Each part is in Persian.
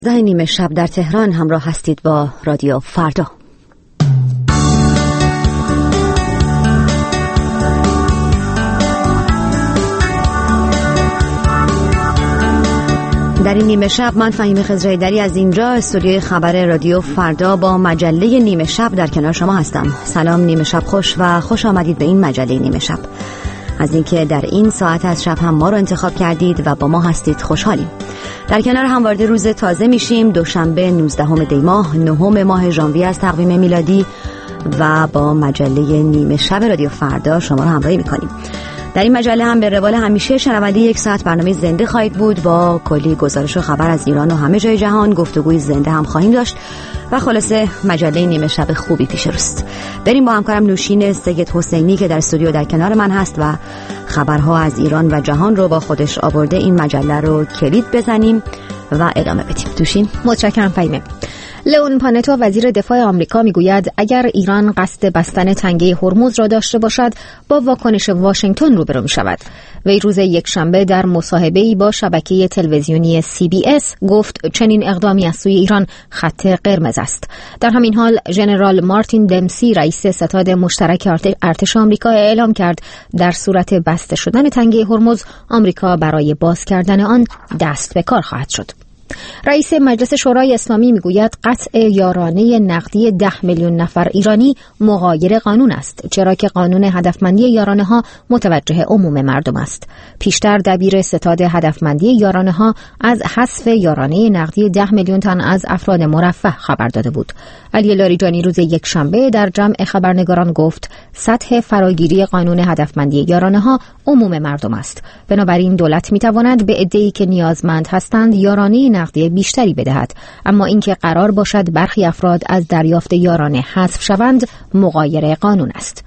نیمه شب در تهران همراه هستید با رادیو فردا. در این نیمه شب من فهیم خضرایدری از اینجا استودیوی خبر رادیو فردا با مجله نیمه شب در کنار شما هستم. سلام، نیمه شب خوش و خوش آمدید به این مجله نیمه شب. از اینکه در این ساعت از شب هم ما رو انتخاب کردید و با ما هستید خوشحالیم. در کنار هم وارد روز تازه میشیم، دوشنبه 19 دی ماه، 9 ماه ژانویه از تقویم میلادی و با مجله نیمه شب رادیو فردا شما رو همراهی میکنیم. در این مجله هم به روال همیشه شنونده یک ساعت برنامه زنده خواهید بود با کلی گزارش و خبر از ایران و همه جای جهان. گفتگوی زنده هم خواهیم داشت و خلاصه مجله نیمه شب خوبی پیش روست. بریم با همکارم نوشین سید حسینی که در استودیو در کنار من هست و خبرها از ایران و جهان رو با خودش آورده این مجله رو کلید بزنیم و ادامه بدیم. نوشین. متشکرم فهیمه. لئون پانتا وزیر دفاع آمریکا میگوید اگر ایران قصد بستن تنگه هرمز را داشته باشد با واکنش واشنگتن روبرو می‌شود. وی روز یکشنبه در مصاحبه‌ای با شبکه تلویزیونی CBS گفت چنین اقدامی از سوی ایران خط قرمز است. در همین حال ژنرال مارتین دمسی رئیس ستاد مشترک ارتش آمریکا اعلام کرد در صورت بسته شدن تنگه هرمز آمریکا برای باز کردن آن دست به کار خواهد شد. رئیس مجلس شورای اسلامی میگوید قطع یارانه نقدی 10 میلیون نفر ایرانی مغایر قانون است، چرا که قانون هدفمندی یارانه ها متوجه عموم مردم است. پیشتر دبیر ستاد هدفمندی یارانه ها از حذف یارانه نقدی 10 میلیون تن از افراد مرفه خبر داده بود. علی لاریجانی روز یکشنبه در جمع خبرنگاران گفت سطح فراگیری قانون هدفمندی یارانه ها عموم مردم است. بنابراین دولت میتواند به عده‌ای که نیازمند هستند یارانه نقدی بیشتری بدهد، اما اینکه قرار باشد برخی افراد از دریافت یارانه حذف شوند مغایر قانون است.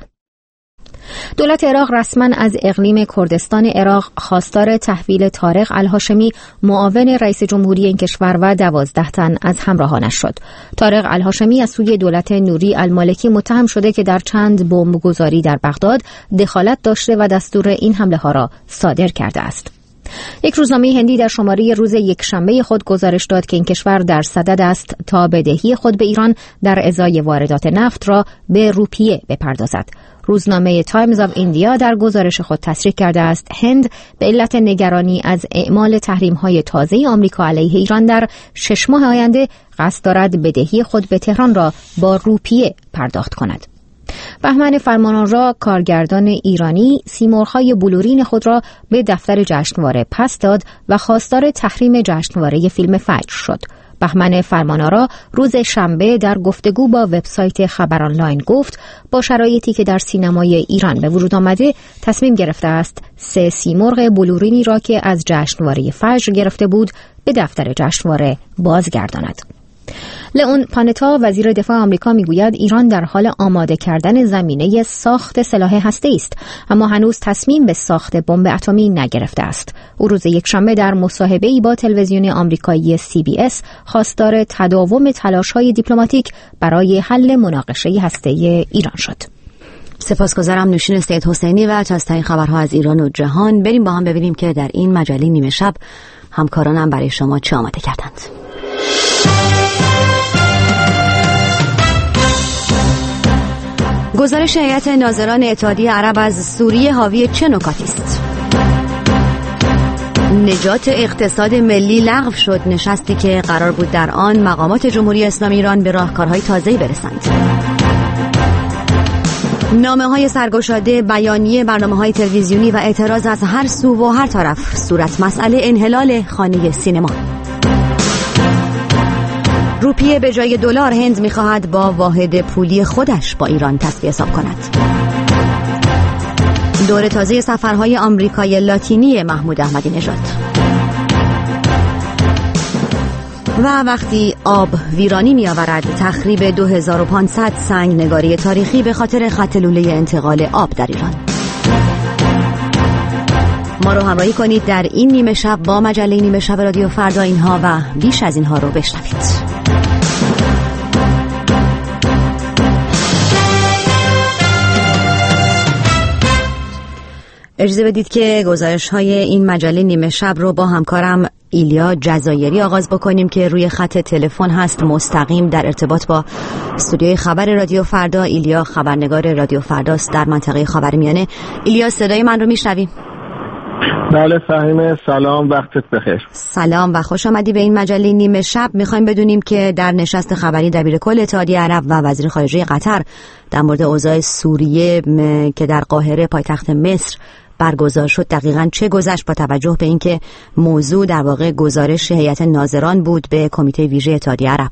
دولت عراق رسما از اقلیم کردستان عراق خواستار تحویل طارق الهاشمی معاون رئیس جمهوری این کشور و 12 تن از همراهانش شد. طارق الهاشمی از سوی دولت نوری المالکی متهم شده که در چند بمبگذاری در بغداد دخالت داشته و دستور این حمله ها را صادر کرده است. یک روزنامه هندی در شماره روز یکشنبه خود گزارش داد که این کشور در صدد است تا بدهی خود به ایران در ازای واردات نفت را به روپیه بپردازد. روزنامه تایمز آف ایندیا در گزارش خود تصریح کرده است هند به علت نگرانی از اعمال تحریم‌های تازه آمریکا علیه ایران در 6 ماه آینده قصد دارد بدهی خود به تهران را با روپیه پرداخت کند. بهمن فرمانآرا کارگردان ایرانی سیمرغ‌های بلورین خود را به دفتر جشنواره پس داد و خواستار تحریم جشنواره فیلم فجر شد. بهمن فرمانآرا روز شنبه در گفتگو با وبسایت خبر آنلاین گفت با شرایطی که در سینمای ایران به وجود آمده تصمیم گرفته است 3 سیمرغ بلورینی را که از جشنواره فجر گرفته بود به دفتر جشنواره بازگرداند. لئون پانتا وزیر دفاع آمریکا میگوید ایران در حال آماده کردن زمینه ساخت سلاح هسته‌ای است، اما هنوز تصمیم به ساخت بمب اتمی نگرفته است. او روز یکشنبه در مصاحبه‌ای با تلویزیون آمریکایی CBS خواستار تداوم تلاش‌های دیپلماتیک برای حل مناقشه هسته‌ای ایران شد. سپاسگزارم نوشین سید حسینی و تازه‌ترین خبرها از ایران و جهان. بریم با هم ببینیم که در این مجله نیمه شب همکارانم برای شما چه آماده کردند. گزارش هیئت ناظران اتحادیه عرب از سوریه حاوی چه نکاتی است؟ نجات اقتصاد ملی لغو شد، نشستی که قرار بود در آن مقامات جمهوری اسلامی ایران به راهکارهای تازه‌ای برسند. نامه‌های سرگشاده، بیانیه، برنامه‌های تلویزیونی و اعتراض از هر سو و هر طرف صورت مسئله انحلال خانه سینما. روپیه به جای دلار هند می‌خواهد با واحد پولی خودش با ایران تصفیه حساب کند. دور تازه سفرهای آمریکای لاتینی محمود احمدی نژاد. و وقتی آب ویرانی می‌آورد، تخریب 2500 سنگ نگاری تاریخی به خاطر خط لوله انتقال آب در ایران. ما رو همراهی کنید در این نیمه شب با مجله نیمه شب رادیو فردا. اینها و بیش از اینها رو بشنوید. اجازه بدید که گزارش‌های این مجله نیمه شب رو با همکارم ایلیا جزایری آغاز بکنیم که روی خط تلفن هست مستقیم در ارتباط با استودیوی خبر رادیو فردا. ایلیا خبرنگار رادیو فرداست در منطقه خاورمیانه. ایلیا صدای من رو میشنوی؟ بله فهیمه، سلام، وقتت بخیر. سلام و خوش آمدی به این مجله نیمه شب. میخوایم بدونیم که در نشست خبری دبیرکل اتحادیه عرب و وزیر خارجه قطر در مورد اوضاع سوریه که در قاهره پایتخت مصر برگزار شد دقیقاً چه گذشت، با توجه به اینکه موضوع در واقع گزارش هیئت ناظران بود به کمیته ویژه اتحادیه عرب؟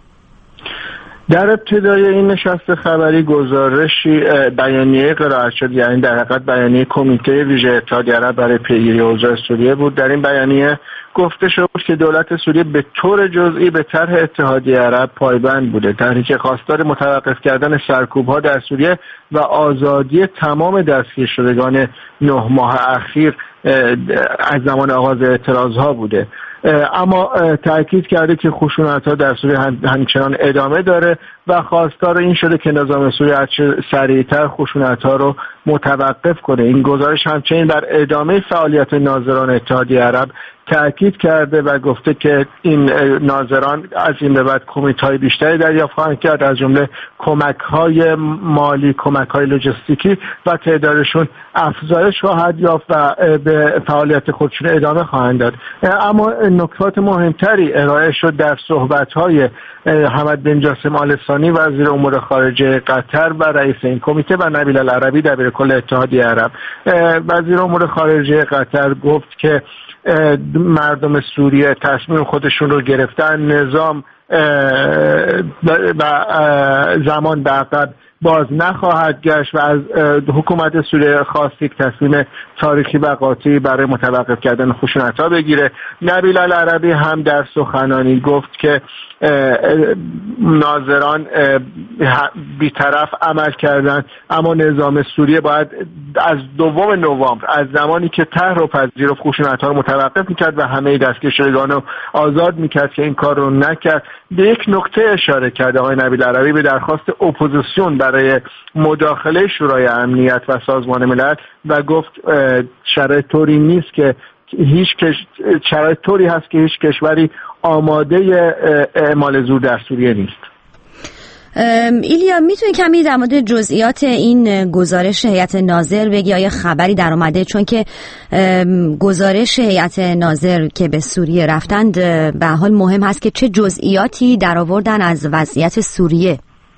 در ابتدای این نشست خبری گزارشی بیانیه قرائت شد، یعنی در حقیقت بیانیه کمیته ویژه اتحادیه عرب برای پیگیری اوضاع سوریه بود. در این بیانیه گفته شد که دولت سوریه به طور جزئی به طرح اتحادیه عرب پایبند بوده، طرحی که خواستار متوقف کردن سرکوب‌ها در سوریه و آزادی تمام دستگیر شدگان 9 ماه اخیر از زمان آغاز اعتراض‌ها بوده. اما تأکید کرده که خشونت‌ها در سوریه همچنان ادامه داره و خواستار این شده که نظام سوریه سریعتر خشونت‌ها رو متوقف کنه. این گزارش همچنین بر ادامه فعالیت ناظران اتحادیه عرب تأکید کرده و گفته که این ناظران از این به بعد کمیت‌های بیشتری دریافت خواهند کرد، از جمله کمک‌های مالی، کمک‌های لوجستیکی و تعدادشون افزایش خواهد یافت و به فعالیت خودشون ادامه خواهند داد. اما نکات مهمتری ارائه شد در صحبت‌های حمد بن جاسم آل ثانی وزیر امور خارجه قطر و رئیس این کمیته و نبیل العربی دبیرکل اتحادیه عرب. وزیر امور خارجه قطر گفت که مردم سوریه تصمیم خودشون رو گرفتن، نظام و زمان به عقب باز نخواهد گشت و از حکومت سوریه خواست یک تصمیم تاریخی و قاطعی برای متوقف کردن خشونت‌ها بگیره. نبیل العربی هم در سخنانی گفت که ناظران بی‌طرف عمل کردند، اما نظام سوریه باید از 2 نوامبر از زمانی که طرح رو پذیرفت خشونت‌ها رو متوقف می‌کرد و همه دستگیر شدگان رو آزاد می‌کرد که این کار رو نکرد. به یک نکته اشاره کرد آقای نبیل العربی به درخواست اپوزیسیون برای مداخله شورای امنیت و سازمان ملل و گفت شرایط طوری نیست که شرایط طوری هست که هیچ کشوری آماده اعمال زور در سوریه نیست. ایلیا میتونی کمی در مورد جزئیات این گزارش هیئت ناظر بگی؟ آیا خبری در اومده؟ چون که گزارش هیئت ناظر که به سوریه رفتند به حال مهم هست که چه جزئیاتی در آوردن از وضعیت سوریه.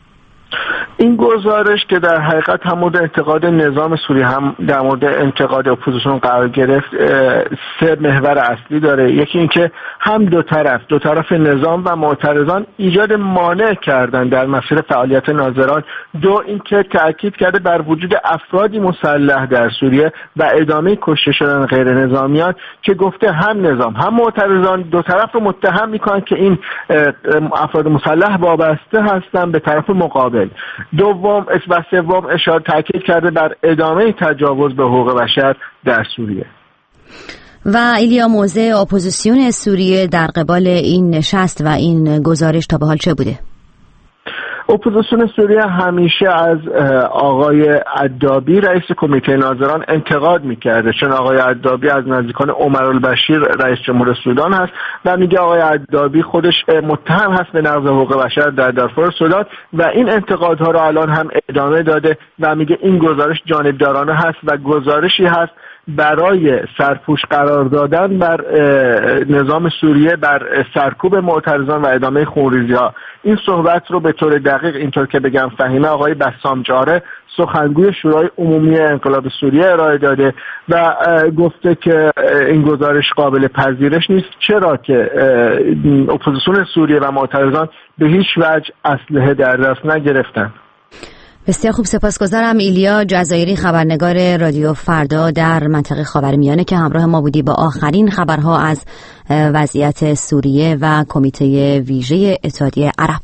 این گزارش که در حقیقت هم مورد انتقاد نظام سوریه هم در مورد انتقاد اپوزیسیون قرار گرفت 3 محور اصلی داره. یکی این که هم دو طرف نظام و معترضان ایجاد مانع کردن در مسیر فعالیت ناظران. 2 این که تأکید کرده بر وجود افرادی مسلح در سوریه و ادامه کشته شدن غیر نظامیان که گفته هم نظام هم معترضان دو طرف رو متهم میکنن که این افراد مسلح وابسته هستن به طرف مقابل. 2 و 3 اشاره تاکید کرده بر ادامه تجاوز به حقوق بشر در سوریه. و ایلیا موضع اپوزیسیون سوریه در قبال این نشست و این گزارش تا به حال چه بوده؟ اپوزیسیون سوریه همیشه از آقای عدابی رئیس کمیته ناظران انتقاد میکرده، چون آقای عدابی از نزدیکان عمر البشیر رئیس جمهور سودان هست و میگه آقای عدابی خودش متهم هست به نقض حقوق بشر در دارفور سودان و این انتقادها رو الان هم ادامه داده و میگه این گزارش جانبدارانه هست و گزارشی هست برای سرپوش قرار دادن بر نظام سوریه، بر سرکوب معترضان و ادامه خونریزی‌ها. این صحبت رو به طور دقیق اینطور که بگم فهیمه آقای بسام جاره سخنگوی شورای عمومی انقلاب سوریه ارائه داده و گفته که این گزارش قابل پذیرش نیست، چرا که اپوزیسیون سوریه و معترضان به هیچ وجه اسلحه در دست نگرفتن. بسیار خوب، سپاسگزارم. ایلیا جزایری خبرنگار رادیو فردا در منطقه خاورمیانه که همراه ما بودی با آخرین خبرها از وضعیت سوریه و کمیته ویژه اتحادیه عرب.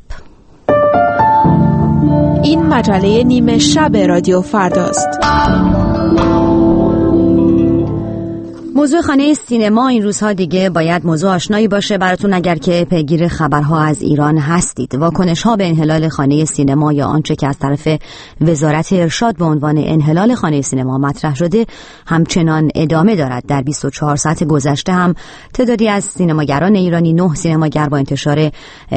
این مجله نیمه شب رادیو فرداست. موضوع خانه سینما این روزها دیگه باید موضوع آشنایی باشه براتون اگر که پیگیر خبرها از ایران هستید. واکنش‌ها به انحلال خانه سینما یا آنچه که از طرف وزارت ارشاد به عنوان انحلال خانه سینما مطرح شده همچنان ادامه دارد. در 24 ساعت گذشته هم تعدادی از سینماگران ایرانی، 9 سینماگر با انتشار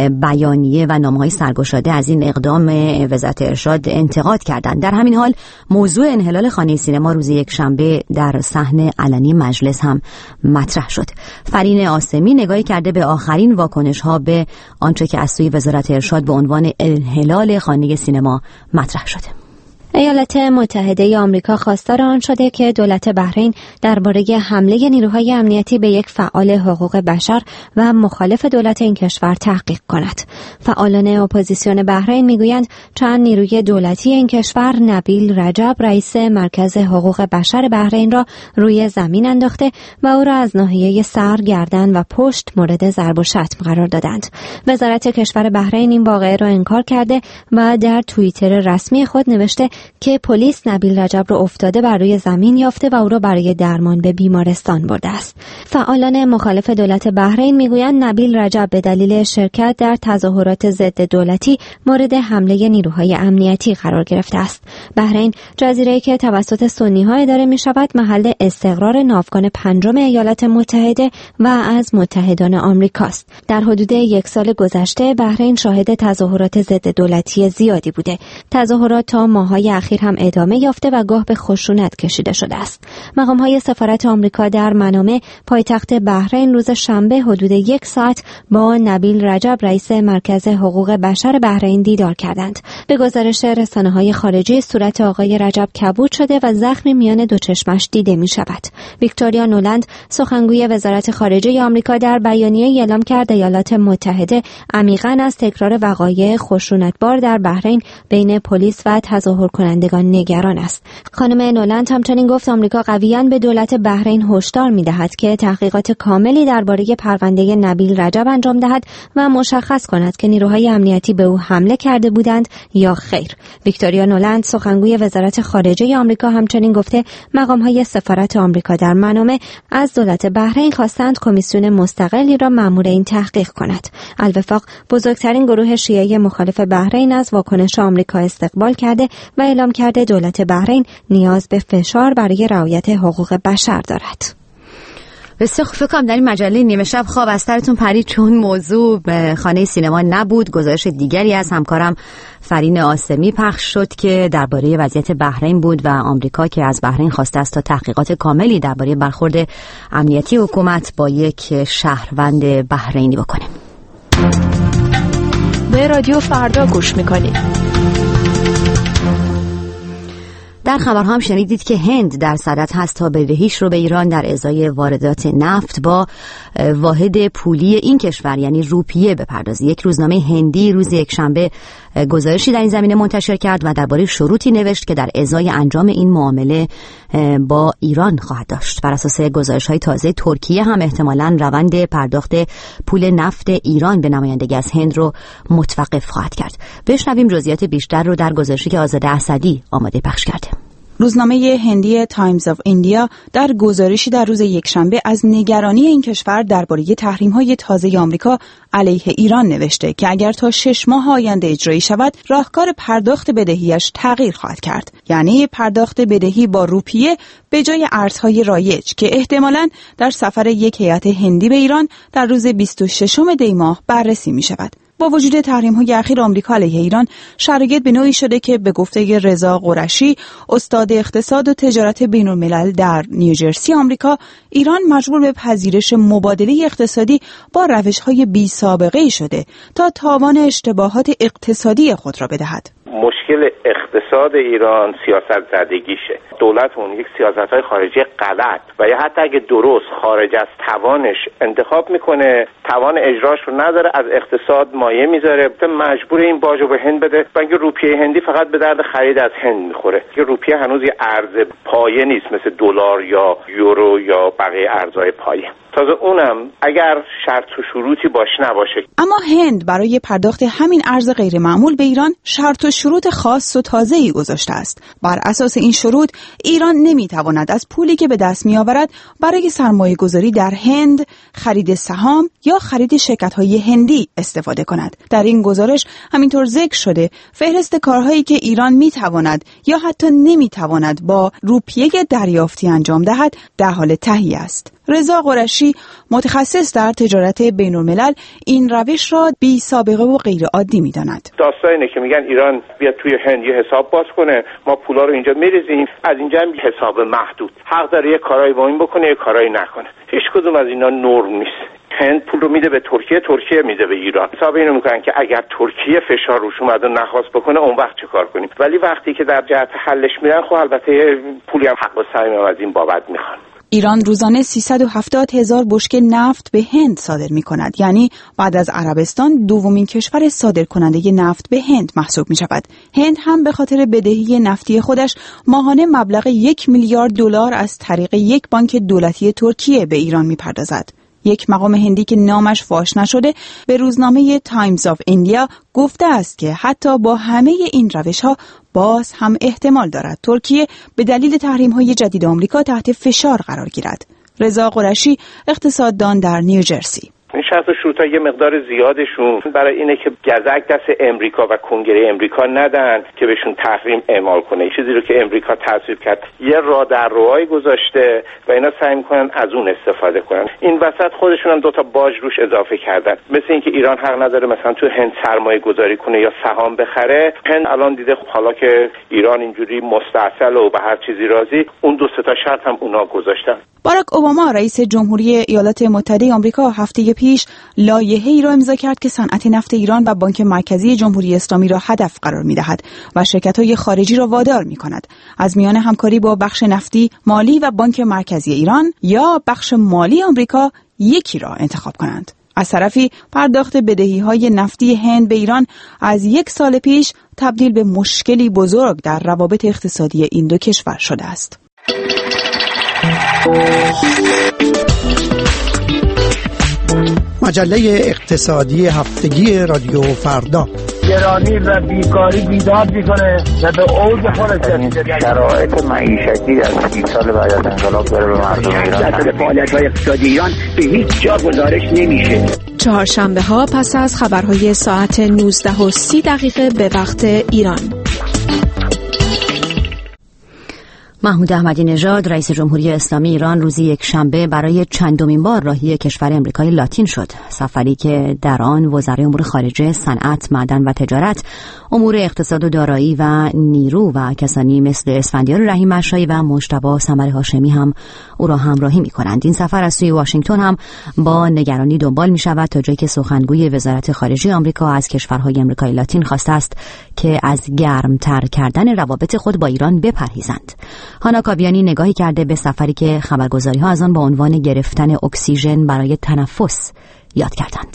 بیانیه و نامه‌های سرگشاده از این اقدام وزارت ارشاد انتقاد کردند. در همین حال موضوع انحلال خانه سینما روز یکشنبه در صحن علنی مجلس هم مطرح شد. فرین عاصمی نگاهی کرده به آخرین واکنش‌ها به آنچه که از سوی وزارت ارشاد به عنوان انحلال خانه سینما مطرح شده. ایالات متحده آمریکا خواستار آن شده که دولت بحرین درباره حمله نیروهای امنیتی به یک فعال حقوق بشر و مخالف دولت این کشور تحقیق کند. فعالان اپوزیسیون بحرین میگویند چند نیروی دولتی این کشور نبیل رجب رئیس مرکز حقوق بشر بحرین را روی زمین انداخته و او را از ناحیه سر، گردن و پشت مورد ضرب و شتم قرار دادند. وزارت کشور بحرین این واقعه را انکار کرده و در توییتر رسمی خود نوشته که پلیس نبیل رجب را افتاده بر روی زمین یافته و او را برای درمان به بیمارستان برده است. فعالان مخالف دولت بحرین میگویند نبیل رجب به دلیل شرکت در تظاهرات ضد دولتی مورد حمله نیروهای امنیتی قرار گرفته است. بحرین جزیره‌ای که توسط سنی‌ها اداره می‌شود محل استقرار ناوگان پنجم ایالات متحده و از متحدان آمریکاست. در حدود یک سال گذشته بحرین شاهد تظاهرات ضد دولتی زیادی بوده. تظاهرات تا ماه‌های اخیر هم ادامه یافته و گاه به خشونت کشیده شده است. مقام‌های سفارت آمریکا در منامه پایتخت بحرین روز شنبه حدود 1 ساعت با نبیل رجب رئیس مرکز حقوق بشر بحرین دیدار کردند. به گزارش رسانه‌های خارجی صورت آقای رجب کبود شده و زخمی میان دو چشمش دیده می‌شود. ویکتوریا نولند سخنگوی وزارت خارجه آمریکا در بیانیه اعلام کرد ایالات متحده عمیقاً از تکرار وقایع خشونتبار در بحرین بین پلیس و تظاهرکنندگان نگران است. خانم نولند همچنین گفت آمریکا قویاً به دولت بحرین هشدار می‌دهد که تحقیقات کاملی درباره پرونده نبیل رجب انجام دهد و مشخص کند که نیروهای امنیتی به او حمله کرده بودند یا خیر. ویکتوریا نولند سخنگوی وزارت خارجه آمریکا همچنین گفته مقام‌های سفارت آمریکا در منامه از دولت بحرین خواستند کمیسیون مستقلی را مأمور این تحقیق کند. الوفاق بزرگترین گروه شیعه مخالف بحرین از واکنش آمریکا استقبال کرده و اعلام کرده دولت بحرین نیاز به فشار برای رعایت حقوق بشر دارد. بسیار خوب. فکر کنم در این مجله نیمه شب خواب از سرتون پرید چون موضوع به خانه سینما نبود. گزارش دیگری از همکارم فرین عاصمی پخش شد که درباره وضعیت بحرین بود و آمریکا که از بحرین خواسته است تا تحقیقات کاملی درباره برخورد امنیتی حکومت با یک شهروند بحرینی بکنه. به رادیو فردا گوش میکنید. در خبرها هم شنیدید که هند در صدد هست تا بدهیش رو به ایران در ازای واردات نفت با واحد پولی این کشور یعنی روپیه بپردازه. یک روزنامه هندی روز یکشنبه گزارشی در این زمینه منتشر کرد و درباره شروطی نوشت که در ازای انجام این معامله با ایران خواهد داشت. بر اساس گزارش‌های تازه ترکیه هم احتمالاً روند پرداخت پول نفت ایران به نمایندگی از هند رو متوقف خواهد کرد. بشنویم جزئیات بیشتر رو در گزارشی که آزاده اسدی آماده پخش کرده. روزنامه هندی تایمز آف ایندیا در گزارشی در روز یکشنبه از نگرانی این کشور درباره تحریم‌های تازه آمریکا علیه ایران نوشته که اگر تا 6 ماه آینده اجرایی شود راهکار پرداخت بدهیش تغییر خواهد کرد، یعنی پرداخت بدهی با روپیه به جای ارزهای رایج که احتمالاً در سفر یک هیئت هندی به ایران در روز 26 دی ماه بررسی می شود. با وجود تحریم‌های اخیر آمریکا علیه ایران، شرایط به نوعی شده که به گفته رضا قرشی، استاد اقتصاد و تجارت بین‌الملل در نیوجرسی آمریکا، ایران مجبور به پذیرش مبادله اقتصادی با روش‌های بی‌سابقه‌ای شده تا تاوان اشتباهات اقتصادی خود را بدهد. مشکل اقتصاد ایران سیاست زدگیشه. دولت اون یک سیاست‌های خارجی غلط و یا حتی اگه درست خارج از توانش انتخاب میکنه، توان اجراش رو نداره، از اقتصاد مایه میذاره، مجبور این باجو به هند بده و اینکه روپیه هندی فقط به درد خرید از هند میخوره. که روپیه هنوز یه ارز پایه نیست مثل دلار یا یورو یا بقیه ارزهای پایه. تازه اونم اگر شرط و شروطی نباشه. اما هند برای پرداخت همین ارز غیر معمول به ایران شرط و شروط خاص و تازه‌ای گذاشته است. بر اساس این شروط ایران نمیتواند از پولی که به دست میآورد برای سرمایه‌گذاری در هند، خرید سهام یا خرید شرکت‌های هندی استفاده کند. در این گزارش همینطور ذکر شده فهرست کارهایی که ایران میتواند یا حتی نمیتواند با روپیه دریافتی انجام دهد در حال تهیه است. رضا قرشی متخصص در تجارت بین‌الملل این روش را بی سابقه و غیر عادی می‌داند. داستان اینه که میگن ایران بیاد توی هند یه حساب باز کنه، ما پولا رو اینجا میریزیم، از اینجا هم حساب محدود، حق داره یه کارایی با این بکنه یه کارایی نکنه. هیچ کدوم از اینا نرم نیست. هند پول رو میده به ترکیه میده به ایران. حساب اینو میکنن که اگر ترکیه فشار روش اومد و نخواست بکنه اون وقت چه کار کنیم. ولی وقتی که در جهت حلش میرن خب البته پولی هم حق و صمیم از این بابت میخوان. ایران روزانه 370,000 بشکه نفت به هند صادر می کند. یعنی بعد از عربستان دومین کشور صادر کننده نفت به هند محسوب می شود. هند هم به خاطر بدهی نفتی خودش ماهانه مبلغ 1 میلیارد دلار از طریق یک بانک دولتی ترکیه به ایران می پردازد. یک مقام هندی که نامش فاش نشده به روزنامه تایمز آف ایندیا گفته است که حتی با همه این روش‌ها باز هم احتمال دارد ترکیه به دلیل تحریم‌های جدید آمریکا تحت فشار قرار گیرد. رضا قرشی اقتصاددان در نیوجرسی: این شرط و شروط‌ها یه مقدار زیادشون برای اینه که گزک دست امریکا و کنگره امریکا ندن که بهشون تحریم اعمال کنه. چیزی رو که امریکا تصویب کرد یه راه در روهای گذاشته و اینا سعی می‌کنن از اون استفاده کنن. این وسط خودشون هم 2 تا باج روش اضافه کردن. مثل اینکه ایران حق نداره مثلا تو هند سرمایه گذاری کنه یا سهام بخره. هند الان دیده حالا که ایران اینجوری مستعسل و به هر چیزی راضی، اون 2 تا شرط هم اونا گذاشتن. باراک اوباما رئیس جمهوری ایالات متحده آمریکا هفته پیش لایحه‌ای را امضا کرد که صنعت نفت ایران و بانک مرکزی جمهوری اسلامی را هدف قرار می‌دهد و شرکت‌های خارجی را وادار می‌کند از میان همکاری با بخش نفتی، مالی و بانک مرکزی ایران یا بخش مالی آمریکا یکی را انتخاب کنند. از طرفی پرداخت بدهی‌های نفتی هند به ایران از 1 سال پیش تبدیل به مشکلی بزرگ در روابط اقتصادی این دو کشور شده است. مجله اقتصادی هفتگی رادیو فردا. گرانی و بیکاری بیداد میکنه و به اوج خودش رسیده. شرایط معیشتی در 30 سال بعد از انقلاب داره به مردم ایران فعالیت‌های اقتصادی ایران به هیچ جا گزارش نمیشه. چهارشنبه ها پس از خبرهای ساعت 19:30 به وقت ایران. محمود احمدی نژاد رئیس جمهوری اسلامی ایران روز یکشنبه برای چندمین بار راهی کشور امریکای لاتین شد. سفری که در آن وزرای امور خارجه، صنعت، معدن و تجارت، امور اقتصاد و دارایی و نیرو و کسانی مثل اسفندیار رحیم مشایی و مجتبی ثمر هاشمی هم او را همراهی می‌کنند. این سفر از سوی واشنگتن هم با نگرانی دنبال می‌شود تا جایی که سخنگوی وزارت خارجه آمریکا از کشورهای امریکای لاتین خواسته است که از گرمتر کردن روابط خود با ایران بپرهیزند. هانا کابیانی نگاهی کرده به سفری که خبرگزاری‌ها از آن با عنوان گرفتن اکسیژن برای تنفس یاد کردند.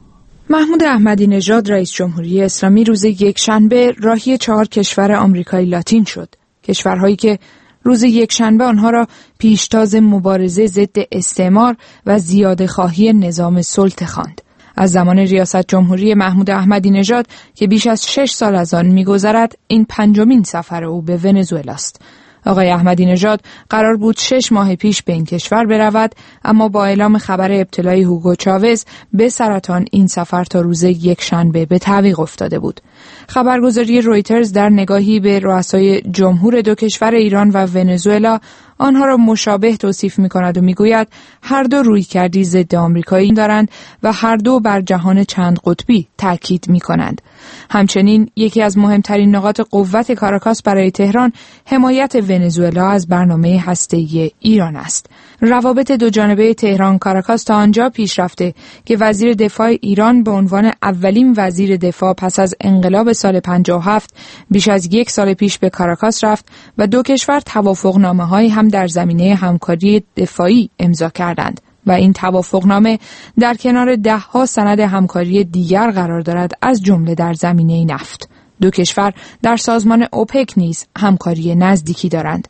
محمود احمدی نژاد رئیس جمهوری اسلامی روز یکشنبه راهی 4 کشور آمریکای لاتین شد. کشورهایی که روز یکشنبه آنها را پیشتاز مبارزه ضد استعمار و زیاده‌خواهی نظام سلطه خواند. از زمان ریاست جمهوری محمود احمدی نژاد که بیش از 6 سال از آن می‌گذرد، این 5مین سفر او به ونزوئلا است. آقای احمدی نژاد قرار بود 6 ماه پیش به این کشور برود، اما با اعلام خبر ابتلای هوگو چاوز به سرطان این سفر تا روز یکشنبه به تعویق افتاده بود. خبرگزاری رویترز در نگاهی به رؤسای جمهور 2 کشور ایران و ونزوئلا آنها را مشابه توصیف می‌کند و می‌گوید هر دو رویکردی ضد آمریکایی دارند و هر دو بر جهان چند قطبی تاکید می‌کنند. همچنین یکی از مهمترین نقاط قوت کاراکاس برای تهران حمایت ونزوئلا از برنامه هسته‌ای ایران است. روابط دو جانبه تهران کاراکاس تا آنجا پیش رفته که وزیر دفاع ایران به عنوان اولین وزیر دفاع پس از انقلاب سال 57 بیش از 1 سال پیش به کاراکاس رفت و 2 کشور توافقنامه‌هایی هم در زمینه همکاری دفاعی امضا کردند و این توافقنامه در کنار 10 سند همکاری دیگر قرار دارد، از جمله در زمینه نفت. 2 کشور در سازمان اوپک نیز همکاری نزدیکی دارند.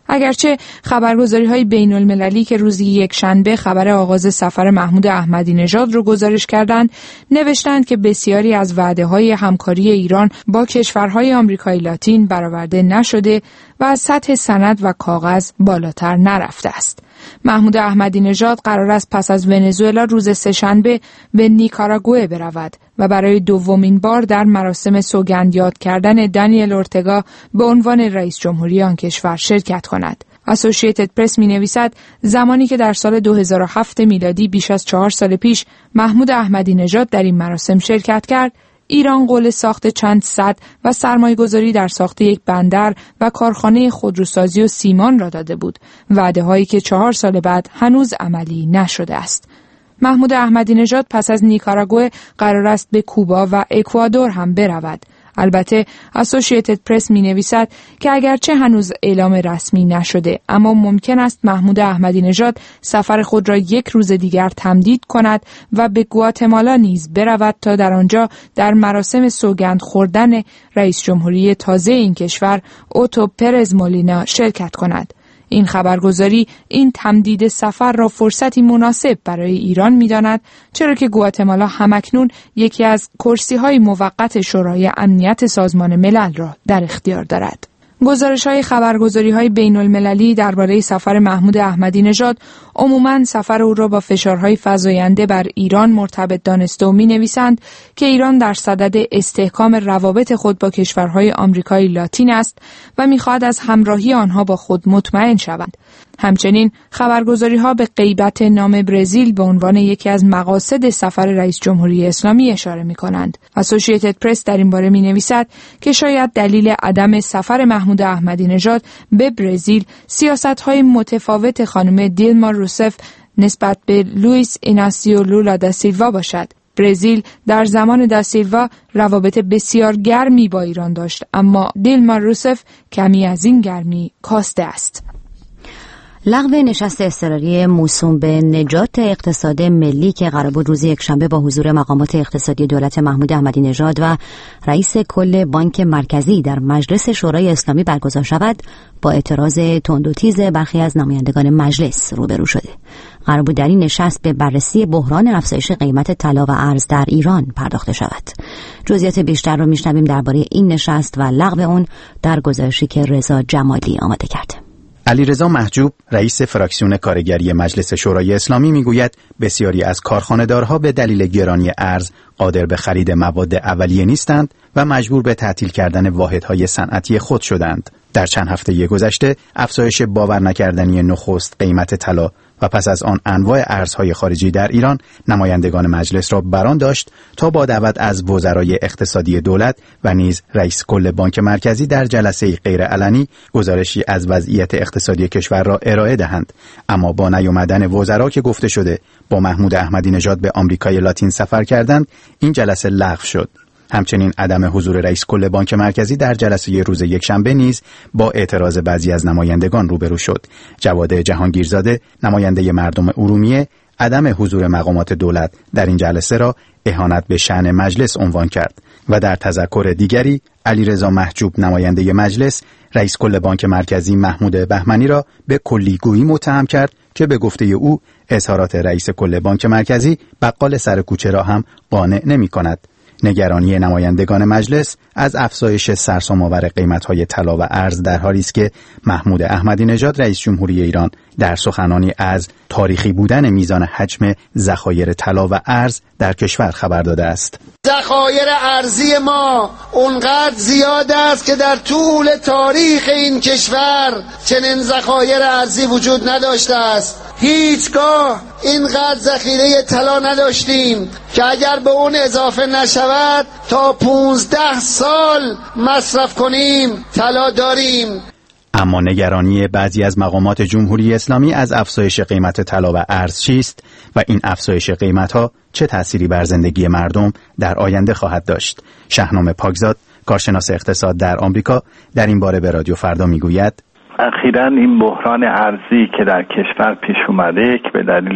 اگرچه خبرگزاری‌های بین‌المللی که روز یکشنبه خبر آغاز سفر محمود احمدی نژاد رو گزارش کردند، نوشتند که بسیاری از وعده‌های همکاری ایران با کشورهای آمریکای لاتین برآورده نشده و از سطح سند و کاغذ بالاتر نرفته است. محمود احمدی نژاد قرار است پس از ونزوئلا روز سه‌شنبه به نیکاراگوئه برود و برای دومین بار در مراسم سوگندیاد کردن دانیل اورتگا به عنوان رئیس جمهوری آن کشور شرکت کند. اسوسییتد پرس می‌نویسد زمانی که در سال 2007 میلادی بیش از 4 سال پیش محمود احمدی نژاد در این مراسم شرکت کرد، ایران قول ساخت چند صد و سرمایه‌گذاری در ساخت یک بندر و کارخانه خودروسازی و سیمان را داده بود، وعده‌هایی که 4 سال بعد هنوز عملی نشده است. محمود احمدی نژاد پس از نیکاراگوئه قرار است به کوبا و اکوادور هم برود. البته اسوسییتد پرس می‌نویسد که اگرچه هنوز اعلام رسمی نشده، اما ممکن است محمود احمدی نژاد سفر خود را یک روز دیگر تمدید کند و به گواتمالا نیز برود تا در آنجا در مراسم سوگند خوردن رئیس جمهوری تازه این کشور اوتو پرز مولینا شرکت کند. این خبرگزاری این تمدید سفر را فرصتی مناسب برای ایران می‌داند، چرا که گواتمالا همکنون یکی از کرسی‌های موقت شورای امنیت سازمان ملل را در اختیار دارد. گزارش‌های خبرگزاری‌های بین‌المللی درباره سفر محمود احمدی نژاد عموماً سفر او را با فشارهای فزاینده بر ایران مرتبط دانسته و می‌نویسند که ایران در صدد استحکام روابط خود با کشورهای آمریکای لاتین است و می‌خواهد از همراهی آنها با خود مطمئن شود. همچنین خبرگزاری‌ها به غیبت نام برزیل به عنوان یکی از مقاصد سفر رئیس جمهوری اسلامی اشاره می‌کنند. اسوسییتد پرس در این باره می‌نویسد که شاید دلیل عدم سفر محمود احمدی نژاد به برزیل سیاست‌های متفاوت خانم دیلما روسف نسبت به لوئیس ایناسیو لولا دا سیلوا باشد. برزیل در زمان دا سیلوا روابط بسیار گرمی با ایران داشت، اما دیلما روسف کمی از این گرمی کاسته است. لغو نشست اضطراری موسوم به نجات اقتصاد ملی که قرار بود روز یکشنبه با حضور مقامات اقتصادی دولت محمود احمدی نژاد و رئیس کل بانک مرکزی در مجلس شورای اسلامی برگزار شود، با اعتراض تند و تیز برخی از نمایندگان مجلس روبرو شده. قرار بود در این نشست به بررسی بحران افزایش قیمت طلا و ارز در ایران پرداخته شود. جزئیات بیشتر رو میشنویم درباره این نشست و لغو اون در گزارشی که رضا جمالی آماده کرده. علیرضا محجوب، رئیس فراکسیون کارگری مجلس شورای اسلامی میگوید بسیاری از کارخانه‌دارها به دلیل گرانی ارز قادر به خرید مواد اولیه نیستند و مجبور به تعطیل کردن واحدهای صنعتی خود شدند. در چند هفته گذشته افزایش باور نکردنی نخست قیمت طلا و پس از آن انواع ارزهای خارجی در ایران نمایندگان مجلس را بران داشت تا با دعوت از وزرای اقتصادی دولت و نیز رئیس کل بانک مرکزی در جلسه غیرعلنی گزارشی از وضعیت اقتصادی کشور را ارائه دهند، اما با نیامدن وزرا که گفته شده با محمود احمدی نژاد به آمریکای لاتین سفر کردند، این جلسه لغو شد. همچنین عدم حضور رئیس کل بانک مرکزی در جلسه روز یکشنبه نیز با اعتراض بعضی از نمایندگان روبرو شد. جواد جهانگیرزاده، نماینده مردم ارومیه، عدم حضور مقامات دولت در این جلسه را اهانت به شأن مجلس عنوان کرد و در تذکر دیگری علیرضا محجوب، نماینده مجلس، رئیس کل بانک مرکزی محمود بهمنی را به کلیگویی متهم کرد که به گفته او اظهارات رئیس کل بانک مرکزی بقال سر کوچه را هم قانع نمی‌کند. نگرانی نمایندگان مجلس از افزایش سرسام‌آور قیمت‌های طلا و ارز در حالی است که محمود احمدی نژاد رئیس جمهوری ایران در سخنانی از تاریخی بودن میزان حجم ذخایر طلا و ارز در کشور خبر داده است. ذخایر ارزی ما اونقدر زیاد است که در طول تاریخ این کشور چنین ذخایر ارزی وجود نداشته است. هیچگاه اینقدر ذخیره طلا نداشتیم که اگر به اون اضافه نشود تا 15 سال مصرف کنیم طلا داریم. اما نگرانی بعضی از مقامات جمهوری اسلامی از افزایش قیمت طلا و ارز چیست و این افزایش قیمت‌ها چه تأثیری بر زندگی مردم در آینده خواهد داشت؟ شهنام پاکزاد، کارشناس اقتصاد در آمریکا، در این باره به رادیو فردا میگوید: اخیراً این بحران ارزی که در کشور پیش اومده که به دلیل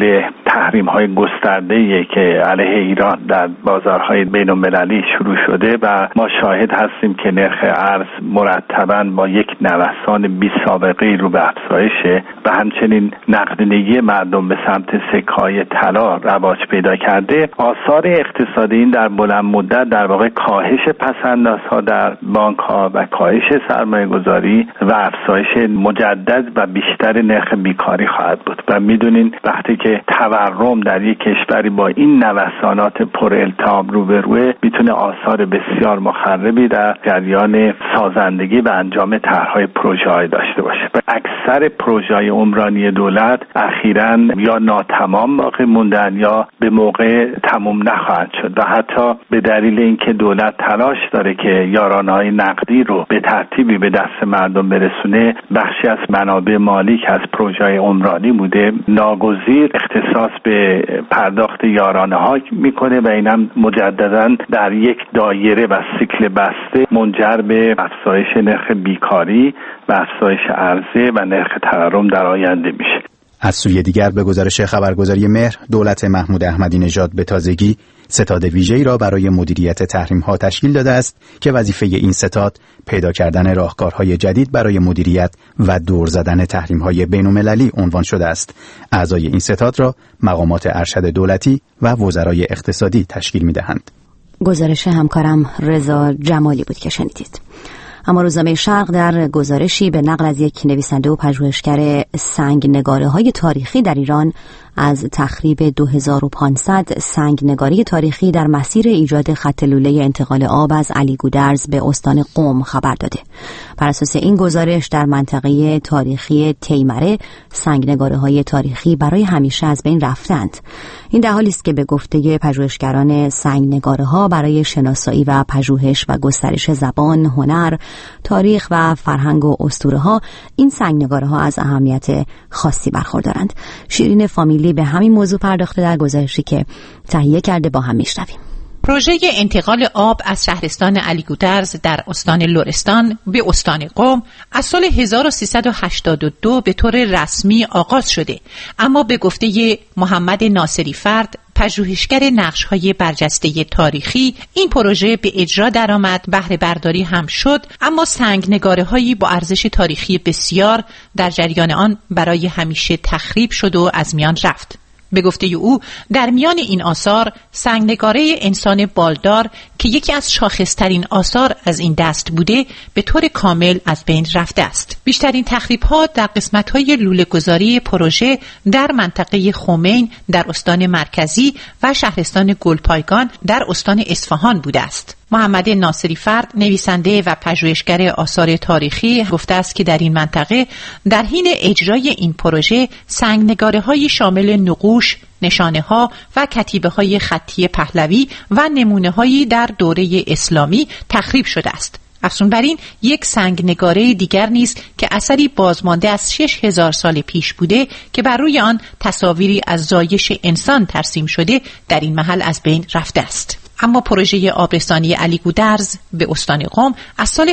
تحریم‌های گسترده‌ای که علیه ایران در بازارهای بین‌المللی شروع شده و ما شاهد هستیم که نرخ ارز مرتباً با یک نوسان بی‌سابقه‌ای رو به افزایشه و همچنین نقدینگی مردم به سمت سکه‌های طلا رواج پیدا کرده. آثار اقتصادی این در بلند مدت در واقع کاهش پس‌اندازها در بانک‌ها و کاهش سرمایه‌گذاری و افزایش مجدد و بیشتر نرخ بیکاری خواهد بود و می‌دونین وقتی که تورم در یک کشوری با این نوسانات پر التهاب روبروه میتونه آثار بسیار مخربی در جریان سازندگی و انجام طرح‌های پروژه‌های داشته باشه. اکثر پروژه‌های عمرانی دولت اخیراً یا ناتمام باقی موندن یا به موقع تموم نخواهند شد و حتی به دلیل اینکه دولت تلاش داره که یارانه‌های نقدی رو به ترتیبی به دست مردم برسونه، بخشی از منابع مالی که از پروژه‌های عمرانی بوده ناگزیر اختصاص به پرداخت یارانه‌ها میکنه و اینم مجدداً در یک دایره و سیکل بسته منجر به افزایش نرخ بیکاری و افزایش عرضه و نرخ تورم در آینده میشه. از سوی دیگر به گزارش خبرگزاری مهر، دولت محمود احمدی نژاد به تازگی ستاد ویژه‌ای را برای مدیریت تحریم‌ها تشکیل داده است که وظیفه این ستاد پیدا کردن راهکارهای جدید برای مدیریت و دور زدن تحریم‌های بین‌المللی عنوان شده است. اعضای این ستاد را مقامات ارشد دولتی و وزرای اقتصادی تشکیل می‌دهند. گزارش همکارم رضا جمالی بود که شنیدید. اما روزنامه شرق در گزارشی به نقل از یک نویسنده و پژوهشگر سنگنگاره‌های تاریخی در ایران از تخریب 2500 سنگنگاری تاریخی در مسیر ایجاد خط لوله انتقال آب از علی گودرز به استان قم خبر داده. بر اساس این گزارش در منطقه تاریخی تیمره سنگنگاره‌های تاریخی برای همیشه از بین رفتند. این در حالی است که به گفته پژوهشگران سنگنگاره‌ها برای شناسایی و پژوهش و گسترش زبان، هنر، تاریخ و فرهنگ و اسطوره‌ها این سنگنگاره‌ها از اهمیت خاصی برخوردارند. شیرین فامیلی به همین موضوع پرداخته در گزارشی که تهیه کرده، با هم میشنویم. پروژه انتقال آب از شهرستان علی گودرز در استان لرستان به استان قم از سال 1382 به طور رسمی آغاز شده، اما به گفته محمد ناصری فرد، پژوهشگر نقش‌های برجسته تاریخی، این پروژه به اجرا درآمد، بهره برداری هم شد، اما سنگنگاره‌هایی با ارزش تاریخی بسیار در جریان آن برای همیشه تخریب شد و از میان رفت. به گفته او در میان این آثار سنگنگاره انسان بالدار که یکی از شاخصترین آثار از این دست بوده به طور کامل از بین رفته است. بیشترین تخریب‌ها در قسمت‌های لوله‌گذاری پروژه در منطقه خمین در استان مرکزی و شهرستان گلپایگان در استان اصفهان بوده است. محمد ناصری فرد، نویسنده و پژوهشگر آثار تاریخی، گفته است که در این منطقه در حین اجرای این پروژه سنگنگاره‌های شامل نقوش، نشانه‌ها و کتیبه‌های خطی پهلوی و نمونه‌هایی در دوره اسلامی تخریب شده است. افزون بر این یک سنگنگاره دیگر نیز که اثری بازمانده از 6000 سال پیش بوده که بر روی آن تصاویری از زایش انسان ترسیم شده در این محل از بین رفته است. اما پروژه آبرسانی علی گودرز به استان قم از سال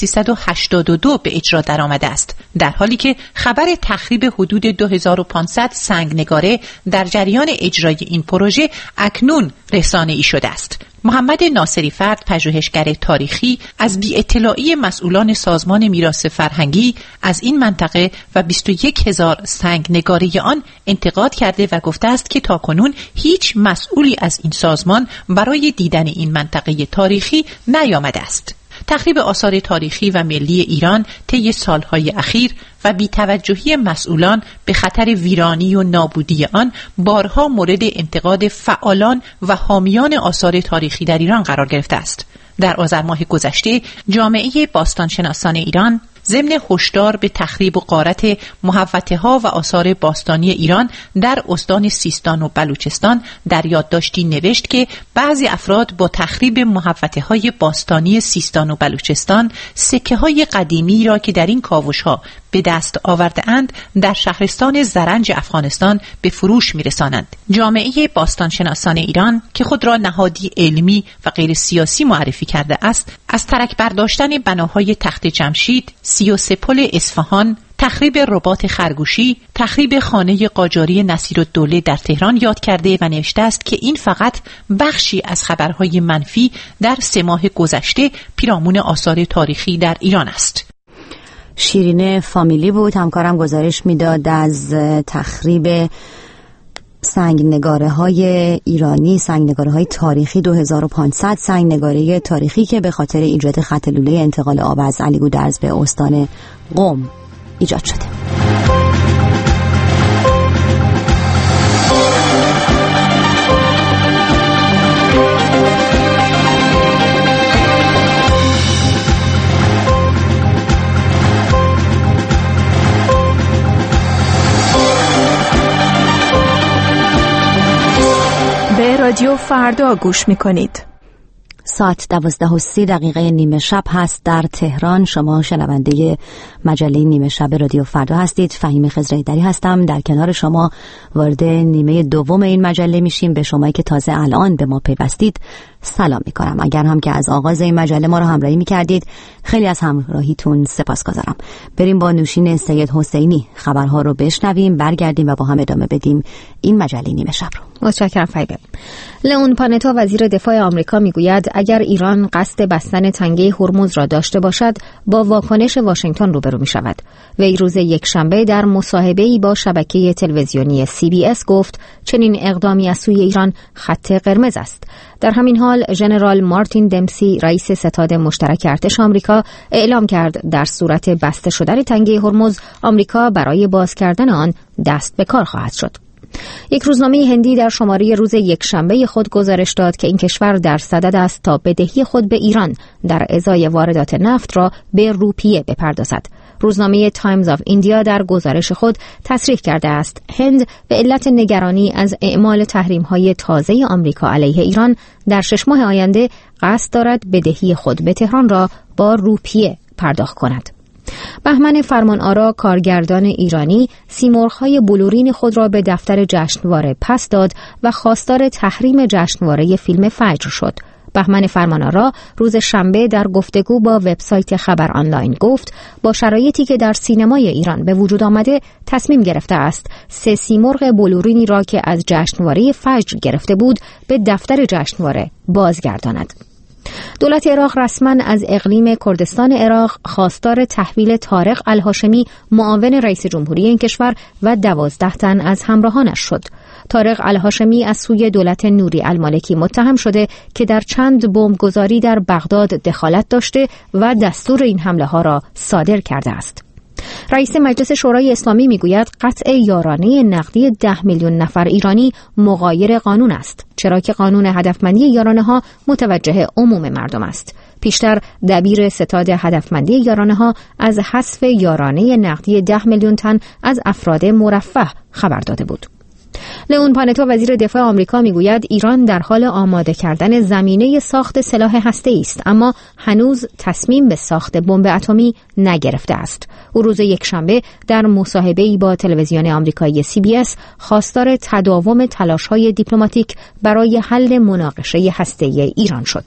1382 به اجرا درآمده است، در حالی که خبر تخریب حدود 2500 سنگنگاره در جریان اجرای این پروژه اکنون رسانه‌ای شده است. محمد ناصری فرد، پژوهشگر تاریخی، از بی‌اطلاعی مسئولان سازمان میراث فرهنگی از این منطقه و 21000 سنگنگاره آن انتقاد کرده و گفته است که تاکنون هیچ مسئولی از این سازمان برای دیدن این منطقه تاریخی نیامده است. تخریب آثار تاریخی و ملی ایران طی سالهای اخیر و بی‌توجهی مسئولان به خطر ویرانی و نابودی آن بارها مورد انتقاد فعالان و حامیان آثار تاریخی در ایران قرار گرفته است. در آذر ماه گذشته جامعه باستانشناسان ایران ضمن هشدار به تخریب و غارت محوطه‌ها و آثار باستانی ایران در استان سیستان و بلوچستان در یادداشتی نوشت که بعضی افراد با تخریب محوطه‌های باستانی سیستان و بلوچستان سکه‌های قدیمی را که در این کاوش‌ها به دست آورده‌اند در شهرستان زرنج افغانستان به فروش می‌رسانند. جامعه باستانشناسان ایران که خود را نهادی علمی و غیر سیاسی معرفی کرده است، از ترک برداشتن بناهای تخت جمشید، 33 پل اصفهان، تخریب ربات خرگوشی، تخریب خانه قاجاری نصیرالدوله در تهران یاد کرده و نوشته است که این فقط بخشی از خبرهای منفی در 3 ماه گذشته پیرامون آثار تاریخی در ایران است. شیرین فامیلی بود، همکارم گزارش میداد از تخریب سنگنگاره‌های ایرانی، سنگنگاره‌های تاریخی، 2500 سنگنگاره تاریخی که به خاطر ایجاد خط لوله انتقال آب از علیگودرز به استان قم ایجاد شده. به رادیو فردا گوش می‌کنید. ساعت 12:30 نیمه شب هست در تهران. شما شنونده مجله نیمه شب رادیو فردا هستید. فهیم خضرایدری هستم. در کنار شما وارد نیمه دوم این مجله میشیم. به شمایی که تازه الان به ما پیوستید سلام میکنم. اگر هم که از آغاز این مجله ما رو همراهی میکردید خیلی از همراهیتون سپاسگزارم. بریم با نوشین سید حسینی خبرها رو بشنویم، برگردیم و با هم ادامه بدیم این مجله نیمه شب رو. متشکرم فایبه. لئون پانتا وزیر دفاع آمریکا میگوید اگر ایران قصد بستن تنگه هرمز را داشته باشد با واکنش واشنگتن روبرو میشود. وی روز یکشنبه در مصاحبه‌ای با شبکه تلویزیونی CBS گفت چنین اقدامی از سوی ایران خط قرمز است. در همین حال ژنرال مارتین دمسی رئیس ستاد مشترک ارتش آمریکا اعلام کرد در صورت بسته شدن تنگه هرمز آمریکا برای باز کردن آن دست به کار خواهد شد. یک روزنامه هندی در شماره روز یکشنبه خود گزارش داد که این کشور در صدد است تا بدهی خود به ایران در ازای واردات نفت را به روپیه بپردازد. روزنامه تایمز آف ایندیا در گزارش خود تصریح کرده است هند به علت نگرانی از اعمال تحریم‌های تازه آمریکا علیه ایران در 6 ماه آینده قصد دارد بدهی خود به تهران را با روپیه پرداخت کند. بهمن فرمانآرا کارگردان ایرانی سیمرغ‌های بلورین خود را به دفتر جشنواره پس داد و خواستار تحریم جشنواره فیلم فجر شد. بهمن فرمانآرا روز شنبه در گفتگو با وبسایت خبر آنلاین گفت با شرایطی که در سینمای ایران به وجود آمده تصمیم گرفته است 3 سیمرغ بلورینی را که از جشنواره فجر گرفته بود به دفتر جشنواره بازگرداند. دولت عراق رسما از اقلیم کردستان عراق خواستار تحویل طارق الهاشمی معاون رئیس جمهوری این کشور و 12 تن از همراهانش شد. طارق الهاشمی از سوی دولت نوری المالکی متهم شده که در چند بمبگذاری در بغداد دخالت داشته و دستور این حمله ها را صادر کرده است. رئیس مجلس شورای اسلامی میگوید قطع یارانه نقدی 10 میلیون نفر ایرانی مغایر قانون است، چرا که قانون هدفمندی یارانه ها متوجه عموم مردم است. پیشتر دبیر ستاد هدفمندی یارانه ها از حذف یارانه نقدی 10 میلیون تن از افراد مرفه خبر داده بود. لئون پانتا وزیر دفاع آمریکا میگوید ایران در حال آماده کردن زمینه ساخت سلاح هسته‌ای است، اما هنوز تصمیم به ساخت بمب اتمی نگرفته است. او روز یکشنبه در مصاحبه‌ای با تلویزیون آمریکایی CBS خواستار تداوم تلاش‌های دیپلماتیک برای حل مناقشه هسته‌ای ایران شد.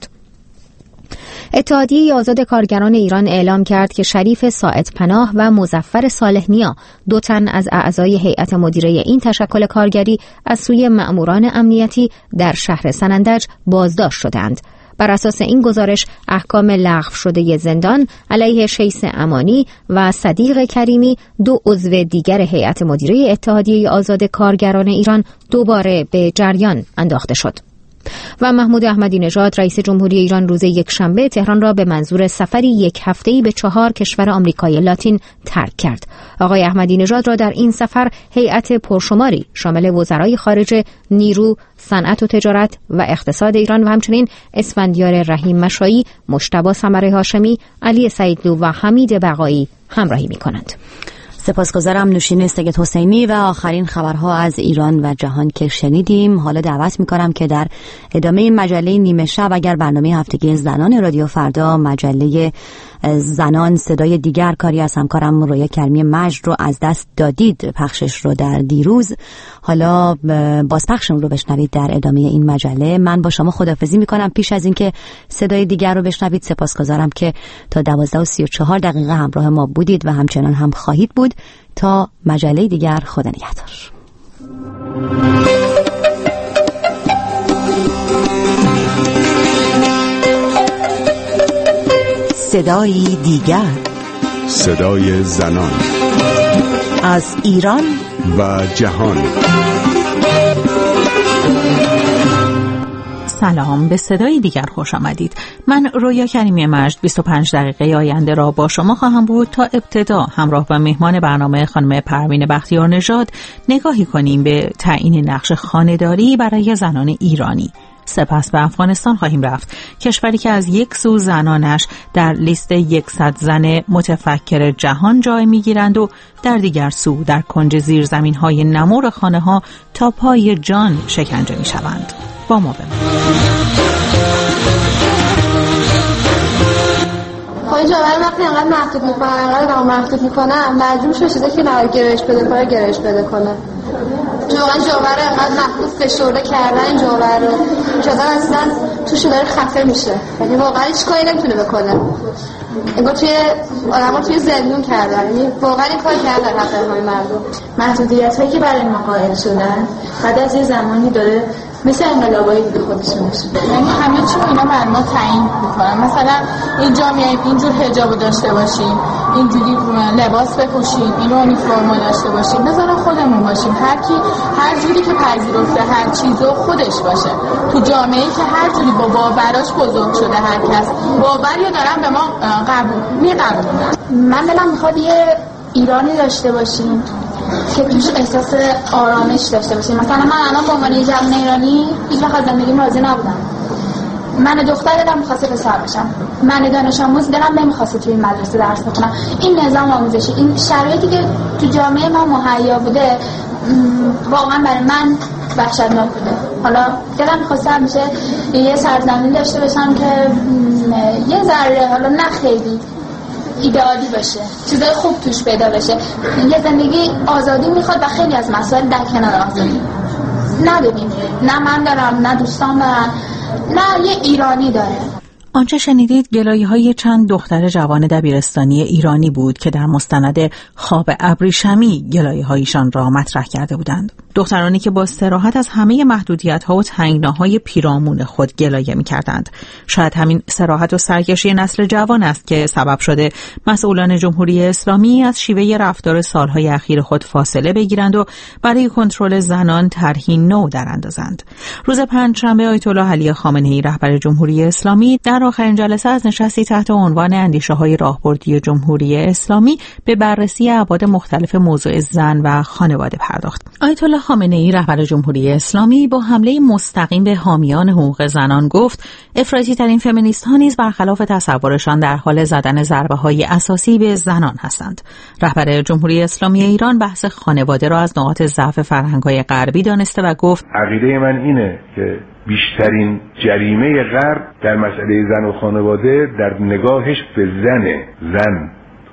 اتحادیه آزاد کارگران ایران اعلام کرد که شریف ساعد پناه و مظفر صالح نیا 2 تن از اعضای هیئت مدیره این تشکل کارگری از سوی مأموران امنیتی در شهر سنندج بازداشت شدند. بر اساس این گزارش احکام لغو شده زندان علیه شیس امانی و صدیق کریمی 2 عضو دیگر هیئت مدیره اتحادیه آزاد کارگران ایران دوباره به جریان انداخته شد. و محمود احمدی نژاد رئیس جمهوری ایران روز یکشنبه تهران را به منظور سفری 1 هفته‌ای به 4 کشور آمریکای لاتین ترک کرد. آقای احمدی نژاد را در این سفر هیئت پرشماری شامل وزرای خارجه، نیرو، صنعت و تجارت و اقتصاد ایران و همچنین اسفندیار رحیم مشایی، مجتبی ثمره هاشمی، علی سعیدلو و حمید بقایی همراهی می‌کنند. سپاسگزارم نوشین سید حسینی. و آخرین خبرها از ایران و جهان که شنیدیم، حالا دعوت میکنم که در ادامه مجله نیمه شب اگر برنامه هفتگی زنان رادیو فردا مجله زنان صدای دیگر کاری از همکارم رویا کریمی مجد رو از دست دادید، پخشش رو در دیروز. حالا بازپخشم رو بشنوید در ادامه این مجله. من با شما خداحافظی میکنم. پیش از اینکه صدای دیگر رو بشنوید سپاسگزارم که تا 12:34 دقیقه همراه ما بودید و همچنان هم خواهید بود. تا مجله دیگر، خدا نگهدار. صدای دیگر، صدای زنان از ایران و جهان. سلام، به صدای دیگر خوش آمدید. من رویا کریمی مجد 25 دقیقه آینده را با شما خواهم بود تا ابتدا همراه با مهمان برنامه خانم پروین بختیار نژاد نگاهی کنیم به تعیین نقش خانه‌داری برای زنان ایرانی. سپس به افغانستان خواهیم رفت، کشوری که از یک سو زنانش در لیست 100 زن متفکر جهان جای میگیرند و در دیگر سو در کنج زیرزمین‌های نمور خانه‌ها تا پای جان شکنجه می‌شوند. با ما بمانید. خواهی جامعه وقتی انقدر محدود میکنن، انقدر محدود میکنن، مجبور شده که نهار گرایش بده، پای گرایش بده کنه. واقعا جامعه رو انقدر محدود فشرده کردن این جامعه رو که آدم اصلا توش داره خفه میشه، یعنی واقعا هیچ کاری نمیتونه بکنه. انگار توی آدم توی زندون کردن، یعنی واقعا این کار کردن حقیقی مردم. محدودیت هایی که برای ما قائل شدن بعد از یه زمانی داره مثل انقلابایی دیگه خودشون میشه، یعنی همه چی اینا بر ما تعیین میکنن. مثلا این جامعه اینجور حجابو داشته باشیم، اینجوری لباس بپوشیم، این اونیفرمو داشته باشیم، بذارن خودمون باشیم، هر کی هر جوری که پذیرفته هر چیزو خودش باشه. تو جامعه‌ای که هر جوری با باوراش بزرگ شده، هر کس باوری دارن به ما میقبولن. من دلم میخواد یه ایرانی داشته باشیم که توش احساس آرامش داشته باشیم. مثلا من الان به عنوان جوان ایرانی هیچ وقت از زندگیم راضی نبودم. من دختر دلم می‌خواسته پسر بشم، من دانش آموز دلم نمی‌خواسته توی این مدرسه درس بخونم. این نظام آموزشی، این شرایطی که تو جامعه ما مهیا بوده واقعا برای من وحشتناک بوده. حالا دلم می‌خواسته همیشه یه سرزمین داشته باشم که یه ذره، حالا نه خیلی ایدئالی باشه، چیزای خوب توش پیدا بشه. یه زندگی آزادی میخواد و خیلی از مسائل در کنار آزادی نداریم. نه من دارم، نه دوستان دارن، نه یه ایرانی داره. آنچه شنیدید گلایه‌های چند دختر جوان دبیرستانی ایرانی بود که در مستند خواب ابریشمی گلایه‌هایشان را مطرح کرده بودند. دخترانی که با صراحت از همه محدودیت‌ها و تنگناهای پیرامون خود گلایه می‌کردند. شاید همین صراحت و سرکشی نسل جوان است که سبب شده مسئولان جمهوری اسلامی از شیوه رفتار سالهای اخیر خود فاصله بگیرند و برای کنترل زنان طرحی نو دراندازند. روز پنجشنبه آیت الله علی خامنه‌ای رهبر جمهوری اسلامی در آخرین جلسه از نشستی تحت عنوان اندیشه‌های راهبردی جمهوری اسلامی به بررسی ابعاد مختلف موضوع زن و خانواده پرداخت. آیت الله خامنه‌ای رهبر جمهوری اسلامی با حمله مستقیم به حامیان حقوق زنان گفت افراطی‌ترین فمینیست‌ها نیز برخلاف تصورشان در حال زدن ضربه‌های اساسی به زنان هستند. رهبر جمهوری اسلامی ایران بحث خانواده را از نقاط ضعف فرهنگ‌های غربی دانسته و گفت عقیده من اینه که بیشترین جریمه غرب در مسئله زن و خانواده در نگاهش به زن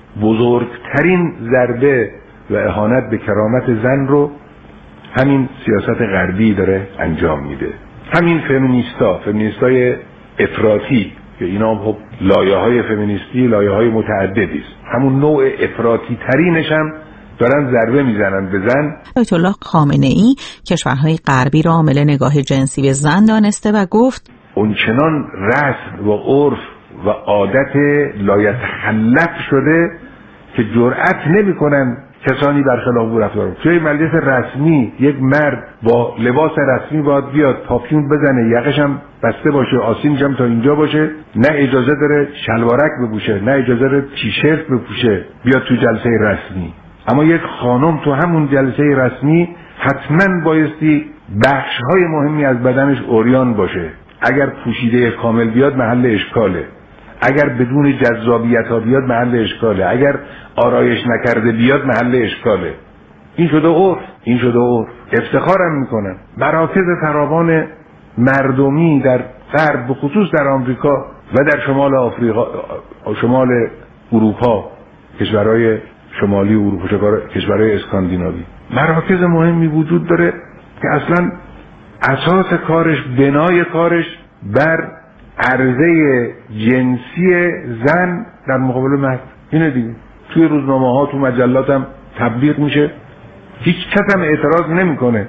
بزرگترین ضربه و اهانت به کرامت زن رو همین سیاست غربی داره انجام میده. همین فمینیستای افراطی که اینا خب لایه‌های فمینیستی لایه‌های متعددی است، همون نوع افراطی ترینش هم دارن ضربه میزنن به زن. آیت الله خامنه‌ای کشورهای غربی را عامل نگاه جنسی به زن دانسته و گفت اونچنان رسم و عرف و عادت لایتخلف شده که جرأت نمیکنن کسانی برخلاف او رفتار کنند. توی مجلس رسمی یک مرد با لباس رسمی باید بیاد پافیون بزنه، یقش هم بسته باشه، آستینش هم تا اینجا باشه، نه اجازه داره شلوارک بپوشه، نه اجازه داره تیشرت بپوشه بیاد تو جلسه رسمی. اما یک خانم تو همون جلسه رسمی حتما بایستی بخش‌های مهمی از بدنش عریان باشه. اگر پوشیده کامل بیاد محل اشکاله، اگر بدون جذابیت ها بیاد محل اشکاله، اگر آرایش نکرده بیاد محل اشکاله. این شده عرف. افتخارم میکنم مراکز فراوان مردمی در غرب، به خصوص در آمریکا، و در شمال آفریقا، شمال اروپا، کشورهای شمالی اروپا، کشورهای اسکاندیناوی مراکز مهمی وجود داره که اصلا اساس کارش، بنای کارش بر عرضه جنسی زن در مقابل مرد. اینه دیگه. توی روزنامه ها، تو مجلات هم تبلیغ میشه، هیچ کس هم اعتراض نمیکنه.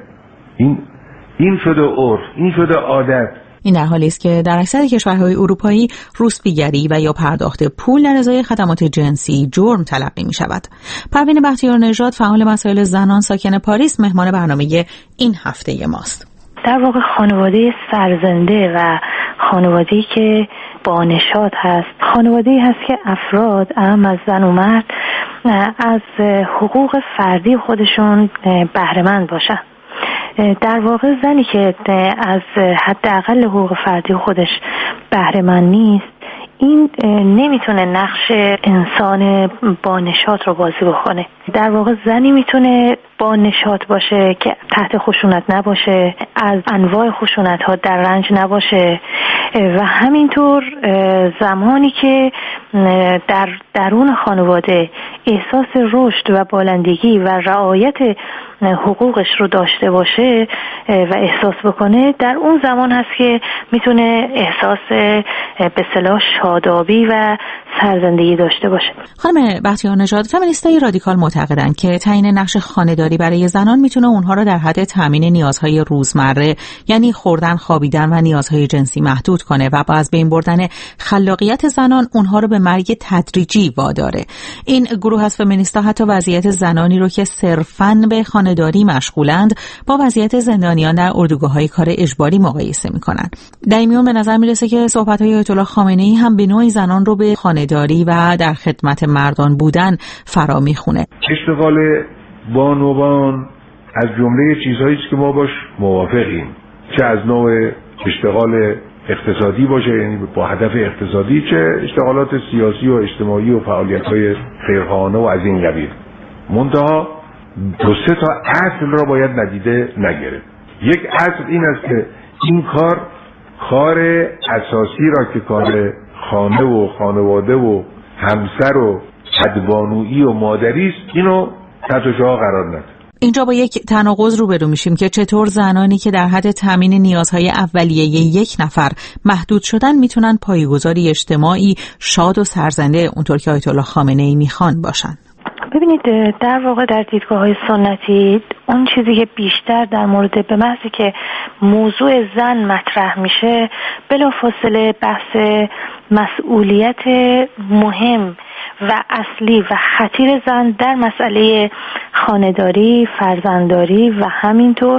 این شده عرف، این شده عادت. این در حالی است که در اکثر کشورهای اروپایی روسپیگری و یا پرداخت پول در ازای خدمات جنسی جرم تلقی می شود. پروین بختیارنژاد، فعال مسائل زنان ساکن پاریس، مهمان برنامه این هفته ماست. در واقع خانواده سرزنده و خانواده‌ای که با نشاط هست، خانواده‌ای هست که افراد اهم از زن و مرد از حقوق فردی خودشون بهره‌مند باشن. در واقع زنی که از حداقل حقوق فردی خودش بهره‌مند نیست، این نمیتونه نقش انسان با نشاط رو بازی بکنه. در واقع زنی میتونه با نشاط باشه که تحت خشونت نباشه، از انواع خشونت ها در رنج نباشه و همینطور زمانی که در درون خانواده احساس رشد و بالندگی و رعایت حقوقش رو داشته باشه و احساس بکنه، در اون زمان هست که میتونه احساس به اصطلاح شادابی و سرزندگی داشته باشه. خانم بختیارنژاد، فمینیستای رادیکال معتقدند که تعیین نقش خانه‌داری برای زنان میتونه اونها رو در حد تامین نیازهای روزمره، یعنی خوردن، خوابیدن و نیازهای جنسی محدود کنه و با از بین بردن خلاقیت زنان اونها رو به مرگ تدریجی واداره. این گروه از فمینیستا حتی وضعیت زنانی رو که صرفاً به خانه‌داری مشغولند با وضعیت زندانیان در اردوگاه‌های کار اجباری مقایسه می‌کنند. در این میون به نظر میرسه که صحبت‌های آیت الله خامنه‌ای هم به نوعی زنان رو به خانه‌داری و در خدمت مردان بودن فرا میخونه. اشتغال بانوان از جمله چیزهایی است که ما باش موافقیم، چه از نوع اشتغال اقتصادی باشه، یعنی با هدف اقتصادی، چه اشتغالات سیاسی و اجتماعی و فعالیت‌های خیرخواهانه و از این قبیل. منتها دو سه تا اصل را باید ندیده نگرفت. یک اصل این است که این کار اساسی را که کار خانه و خانواده و همسر و خدبانویی و مادری است، اینو تحت شعاع قرار ندید. اینجا با یک تناقض روبرو میشیم که چطور زنانی که در حد تامین نیازهای اولیه یک نفر محدود شدن میتونن پایه‌گذاری اجتماعی شاد و سرزنده اونطور که آیت الله خامنه‌ای میخوان باشن. ببینید، در واقع در دیدگاه‌های سنتی اون چیزی که بیشتر در مورد به محضی که موضوع زن مطرح میشه، بلافاصله بحث مسئولیت مهم و اصلی و خطیر زن در مسئله خانه‌داری، فرزندداری و همینطور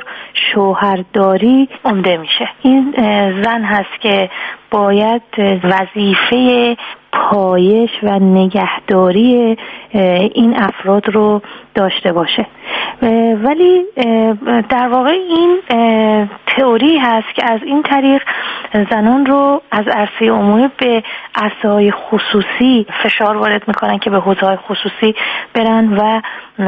شوهرداری عمده میشه. این زن هست که باید وظیفه پایش و نگهداری این افراد رو داشته باشه. ولی در واقع این تئوری هست که از این طریق زنان رو از عرصه عمومی به عرصه‌های خصوصی فشار وارد میکنن که به حوزه‌های خصوصی برن و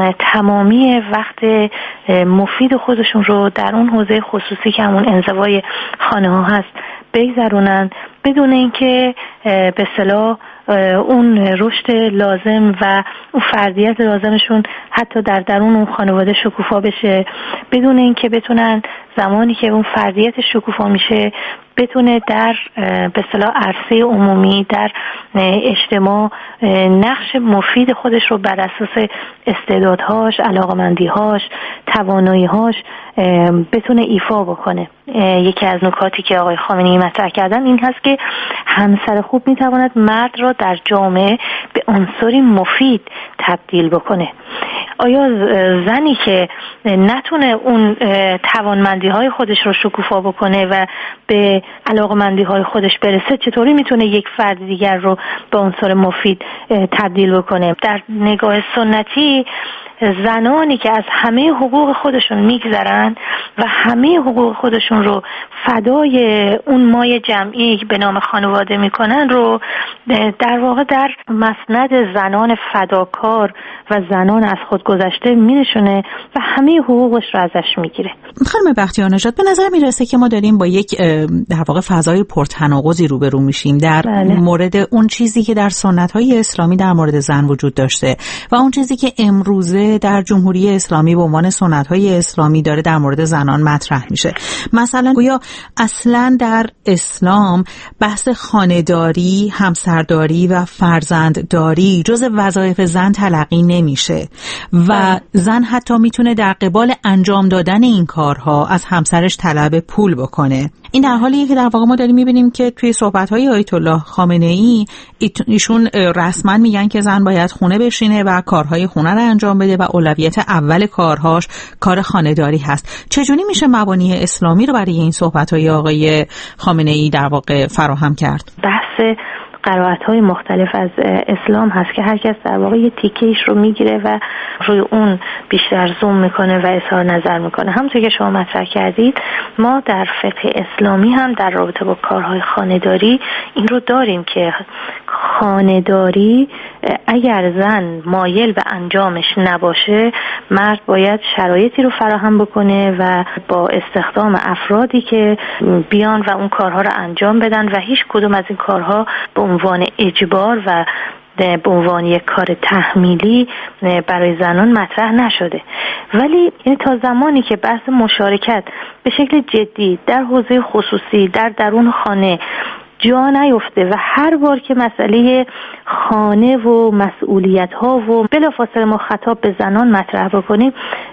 تمامی وقت مفید خودشون رو در اون حوزه خصوصی که همون انزوای خانه ها هست بگذرونن، بدون اینکه به اصطلاح اون رشد لازم و اون فردیت لازمشون حتی در درون اون خانواده شکوفا بشه، بدون اینکه بتونن زمانی که اون فردیت شکوفا میشه بتونه در به اصطلاح عرصه عمومی در اجتماع نقش مفید خودش رو بر اساس استعدادهاش، علاقمندیهاش، توانایی‌هاش بتونه ایفا بکنه. یکی از نکاتی که آقای خامنه‌ای مطرح کردن این هست که همسر خوب میتواند مرد را در جامعه به عنصری مفید تبدیل بکنه. آیا زنی که نتونه اون توانمندی‌های خودش رو شکوفا بکنه و به علاقمندی‌های خودش برسه، چطوری میتونه یک فرد دیگر رو به عنصر مفید تبدیل بکنه؟ در نگاه سنتی زنانی که از همه حقوق خودشون میگذرن و همه حقوق خودشون رو فدای اون مایه جمعی به نام خانواده میکنن رو در واقع در مسند زنان فداکار و زنان از خود گذشته می‌نشونه و همه حقوقش رو ازش میگیره. خانم بختیار نژاد، به نظر میرسه که ما داریم با یک در واقع فضای پرتناقضی روبرو میشیم در مورد اون چیزی که در سنت‌های اسلامی در مورد زن وجود داشته و اون چیزی که امروزه در جمهوری اسلامی به عنوان سنت‌های اسلامی داره در مورد زنان مطرح میشه. مثلا گویا اصلاً در اسلام بحث خانه‌داری، همسرداری و فرزندداری جزء وظایف زن تلقی نمیشه و زن حتی میتونه در قبال انجام دادن این کارها از همسرش طلب پول بکنه. این در حالیه که در واقع ما داریم میبینیم که توی صحبت‌های آیت الله خامنه‌ای ایشون رسما میگن که زن باید خونه بشینه و کارهای خونه رو انجام بده و اولویت اول کارهاش کار خانه‌داری هست. چجوری میشه مبانی اسلامی رو برای این صحبت‌های آقای خامنه‌ای در واقع فراهم کرد؟ بحث قرائت‌های مختلف از اسلام هست که هر کس در واقع یه تیکه‌ایش رو میگیره و روی اون بیشتر زوم میکنه و اظهار نظر میکنه. همونطور که شما مطرح کردید، ما در فقه اسلامی هم در رابطه با کارهای خانه‌داری این رو داریم که خانه‌داری اگر زن مایل به انجامش نباشه، مرد باید شرایطی رو فراهم بکنه و با استخدام افرادی که بیان و اون کارها رو انجام بدن و هیچ کدوم از این کارها به عنوان اجبار و به عنوان یک کار تحمیلی برای زنان مطرح نشده. ولی این تا زمانی که بحث مشارکت به شکل جدی در حوزه خصوصی در درون خانه جا نیفته و هر بار که مسئله خانه و مسئولیت ها و بلافاصله ما خطاب به زنان مطرح بکنیم،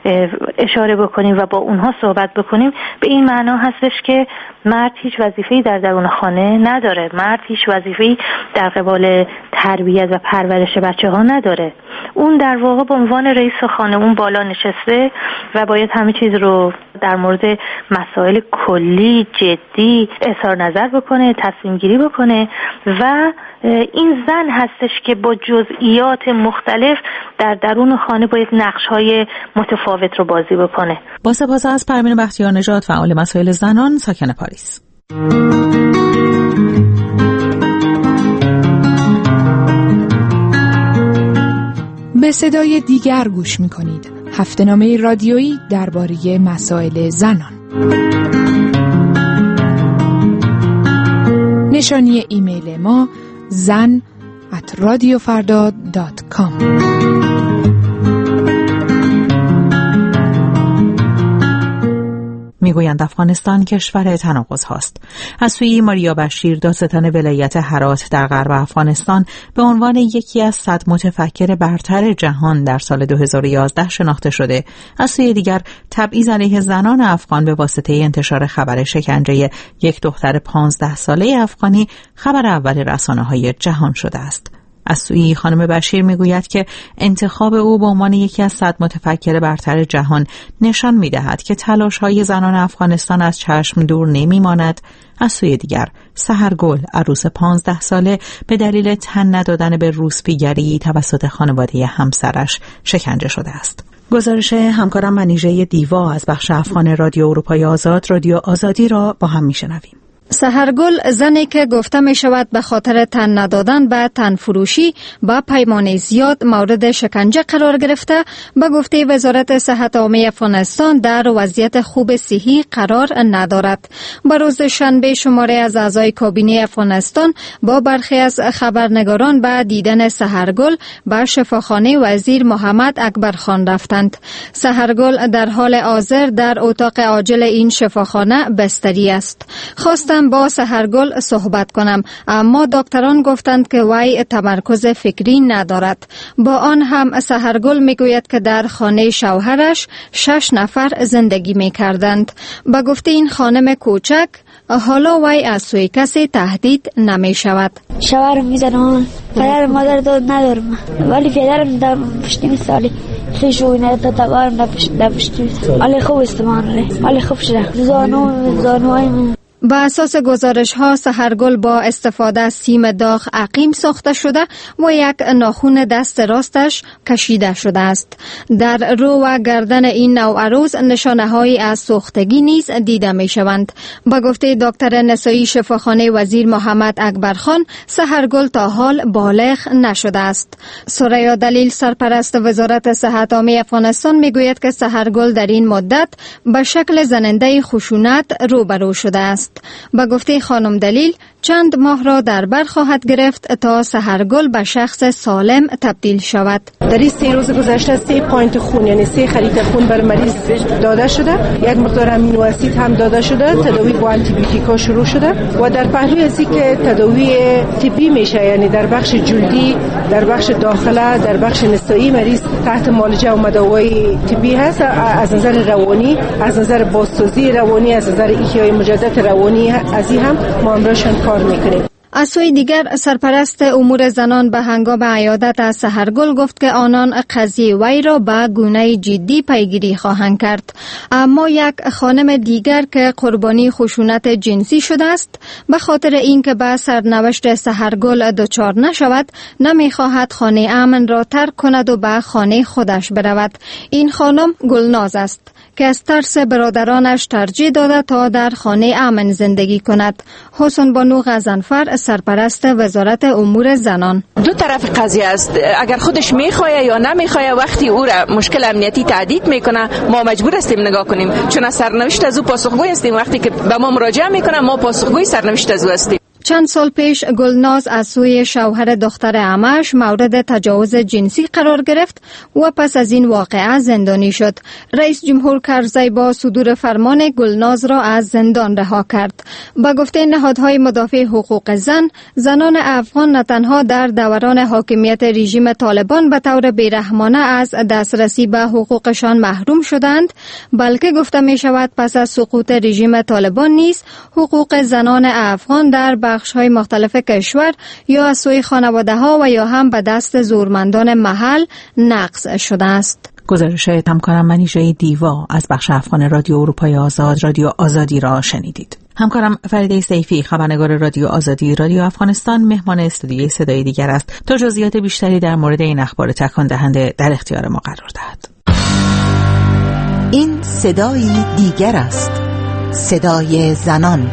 اشاره بکنیم و با اونها صحبت بکنیم، به این معنا هستش که مرد هیچ وظیفه‌ای در درون خانه نداره، مرد هیچ وظیفه‌ای در قبال تربیت و پرورش بچه‌ها نداره. اون در واقع به عنوان رئیس خانه اون بالا نشسته و باید همه چیز رو در مورد مسائل کلی جدی اظهار نظر بکنه، تصمیم گیری بکنه و این زن هستش که با جزئیات مختلف در درون خانه باید نقش‌های متفاوت رو بازی بکنه. با سپاس از پرمین بختیار نژاد، فعال مسائل زنان، ساکن پاریس. به صدای دیگر گوش می‌کنید. هفته‌نامه رادیویی درباره مسائل زنان. نشانی ایمیل ما zan@radiofarda.com. میگویند افغانستان کشور تناقض هاست. از سوی ماریا بشیر، دادستان ولایت هرات در غرب افغانستان، به عنوان یکی از 100 متفکر برتر جهان در سال 2011 شناخته شده. از سوی دیگر تبعیض علیه زنان افغان به واسطه انتشار خبر شکنجه یک دختر 15 ساله افغانی خبر اول رسانه‌های جهان شده است. از سوی خانم بشیر میگوید که انتخاب او به عنوان یکی از 100 متفکر برتر جهان نشان می‌دهد که تلاش‌های زنان افغانستان از چشم دور نمی‌ماند. از سوی دیگر سحرگل، عروس 15 ساله، به دلیل تن ندادن به روسپیگری توسط خانواده همسرش شکنجه شده است. گزارش همکارم منیژه دیوا از بخش افغان رادیو اروپای آزاد، رادیو آزادی را با هم می‌شنویم. سحرگل، زنی که گفته می شود به خاطر تن ندادن به تن فروشی با پیمان زیاد مورد شکنجه قرار گرفته، به گفته وزارت صحت عامه افغانستان در وضعیت خوب صحی قرار ندارد. به روز شنبه شماره از اعضای کابینه افغانستان با برخی از خبرنگاران به دیدن سحرگل به شفاخانه وزیر محمد اکبر خان رفتند. سحرگل در حال حاضر در اتاق عاجل این شفاخانه بستری است. خواستم با سحرگل صحبت کنم، اما دکتران گفتند که وی تمرکز فکری ندارد. با آن هم سحرگل میگوید که در خانه شوهرش 6 نفر زندگی میکردند. به گفته این خانم کوچک، حالا وی از سوی کسی تهدید نمی شود. شوهرم میزنن، پدر مادر داد ندارم، ولی پدرم در پشتیم سالی خیش روی نداد تبارم در پشتیم، ولی خوب استمان ره، ولی خوب شده زانوهای من بر اساس گزارش‌ها سحرگل با استفاده از سیم داغ عقیم ساخته شده و یک ناخن دست راستش کشیده شده است. در رو و گردن این نوع عروس نشانه‌هایی از سوختگی نیز دیده می‌شوند. با گفته دکتر نسایی شفاخانه وزیر محمد اکبرخان، سحرگل تا حال بالغ نشده است. ثریا دلیل سرپرست وزارت صحت عامه افغانستان میگوید که سحرگل در این مدت به شکل زننده خشونت روبرو شده است. با گفته خانم دلیل چند ماه را در بر خواهد گرفت تا سحرگل به شخص سالم تبدیل شود. در این 3 روز گذشته 3 پوینت خون یعنی 3 خریط خون بر مریض داده شده، یک مقدار امینو اسید هم داده شده، تداوی با آنتی بیوتیکا شروع شده و در پهلوی از که تداوی طبی میشه، یعنی در بخش جلدی، در بخش داخله، در بخش نسایی مریض تحت معالجه و مداوای طبی هست. از نظر روانی، از نظر بازسازی روانی، از نظر احیای مجدد روانی از این هم ما امرشان کار میکنیم. از سوی دیگر سرپرست امور زنان به هنگام عیادت از سحرگل گفت که آنان قضیه وی را به گونه جدی پیگیری خواهند کرد. اما یک خانم دیگر که قربانی خشونت جنسی شده است، به خاطر اینکه به سرنوشت سحرگل دچار نشود نمیخواهد خانه امن را ترک کند و به خانه خودش برود. این خانم گلناز است که از ترس برادرانش ترجیح داده تا در خانه امن زندگی کند. حسن بانو غضنفر سرپرست وزارت امور زنان: دو طرف قضیه است، اگر خودش میخواه یا نمیخواه، وقتی او را مشکل امنیتی تهدید میکنه ما مجبور هستیم نگاه کنیم، چون از سرنوشت از او پاسخگوی هستیم. وقتی که به ما مراجعه میکنه ما پاسخگوی سرنوشت از او هستیم. چند سال پیش گلناز از سوی شوهر دختر عمه‌اش مورد تجاوز جنسی قرار گرفت و پس از این واقعه زندانی شد. رئیس جمهور کرزی با صدور فرمان گلناز را از زندان رها کرد. با گفته نهادهای مدافع حقوق زن، زنان افغان نه تنها در دوران حاکمیت رژیم طالبان به طور بیرحمانه از دسترسی به حقوقشان محروم شدند، بلکه گفته می شود پس از سقوط رژیم طالبان نیز حقوق زنان افغان در بخش‌های مختلف کشور یا از سوی خانواده‌ها و یا هم به دست زورمندان محل نقض شده است. گزارش همکارم منیژه دیوا از بخش افغان رادیو اروپای آزاد، رادیو آزادی را شنیدید. همکارم فریده سیفی، خبرنگار رادیو آزادی، رادیو افغانستان، مهمان استودیوی صدای دیگر است تا جزئیات بیشتری در مورد این اخبار تکان دهنده در اختیار ما قرار دهد. این صدای دیگر است، صدای زنان.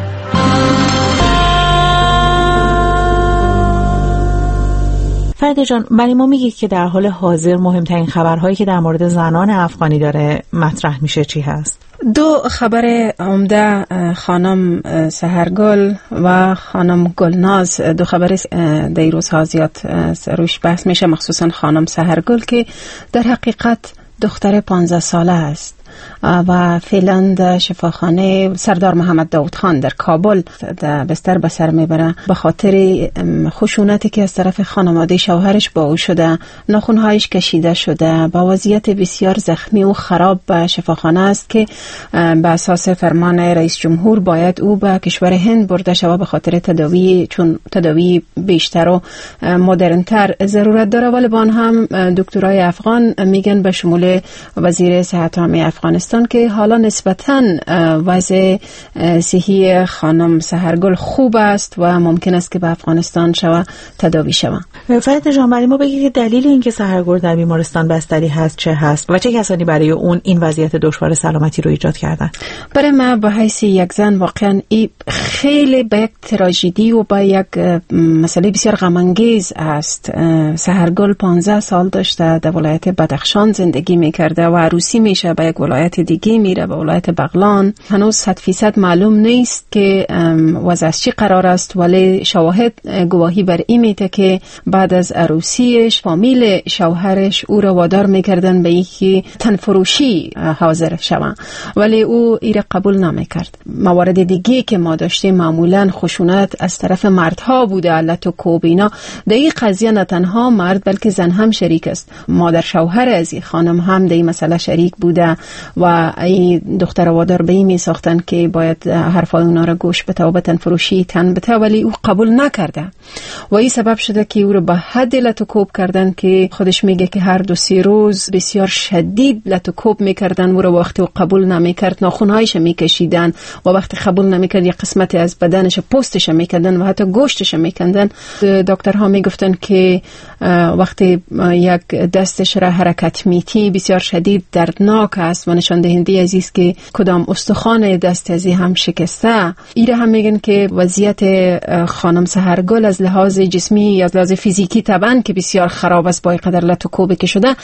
فرید جان، برای ما میگید که در حال حاضر مهمترین خبرهایی که در مورد زنان افغانی داره مطرح میشه چی هست؟ 2 خبر عمده، خانم سحرگل و خانم گلناز، 2 خبر در روزها زیاد روش بحث میشه، مخصوصا خانم سحرگل که در حقیقت دختر 15 ساله است و فعلا در شفاخانه سردار محمد داود خان در کابل در بستر به سر میبره به خاطر خشونتی که از طرف خانواده شوهرش با او شده. ناخنهایش کشیده شده، با وضعیت بسیار زخمی و خراب به شفاخانه است که به اساس فرمان رئیس جمهور باید او به کشور هند برده شود به خاطر تداوی، چون تداوی بیشتر و مدرنتر ضرورت داره. ولی با آن هم دکترای افغان میگن به شمول وزیر صحت عامه افغانستان که حالا نسبتاً وضع صحی خانم سحرگل خوب است و ممکن است که به افغانستان شود تداوی شود. فرید جان، برای ما بگید که دلیل اینکه سحرگل در بیمارستان بستری هست چه هست و چه کسانی برای اون این وضعیت دشوار سلامتی رو ایجاد کردن؟ برای من به حیث یک زن واقعا این خیلی به یک تراژدی و به یک مسئله بسیار غم انگیز است. سحرگل 15 سال داشته، در ولایت بدخشان زندگی میکرده و عروسی میشه به یک ولایت دیگه میره، به ولایت بغلان. هنوز 100% معلوم نیست که وضع چی قرار است، ولی شواهد گواهی بر این میده که بعد از عروسیش فامیل شوهرش او را وادار میکردن به اینکه تنفروشی حاضر شوند، ولی او این را قبول نمیکرد. موارد دیگه که ما داشتیم معمولا خشونت از طرف مردها بوده، علت و کوبینا. در این قضیه نه تنها مرد بلکه زن هم شریک است. مادر شوهر از این خانم هم در این مسئله شریک بوده و این دختر وادار به این می ساختن که باید حرفای اونا را گوش بده و بتن فروشی تن بده، ولی او قبول نکرده و این سبب شده که او را به حد لتوکوب کردن که خودش میگه که هر 2-3 روز بسیار شدید لتوکوب میکردن و را وقتی او قبول نمیکرد ناخونهایش میکشیدن و وقتی قبول نمیکرد یک قسمتی از بدنش پوستش میکندن و حتی گوشتش میکندن. دکترها میگفتن که وقتی یک دستش را حرکت میتی بسیار شدید دردناک است و نشان دهنده از است که کدام استخوان دست ازی هم شکسته. ایره هم میگن که وضعیت خانم سحرگل از لحاظ جسمی یا از لحاظ فیزیکی طبعا که بسیار خراب است با اینقدر لتوکوبی که شده،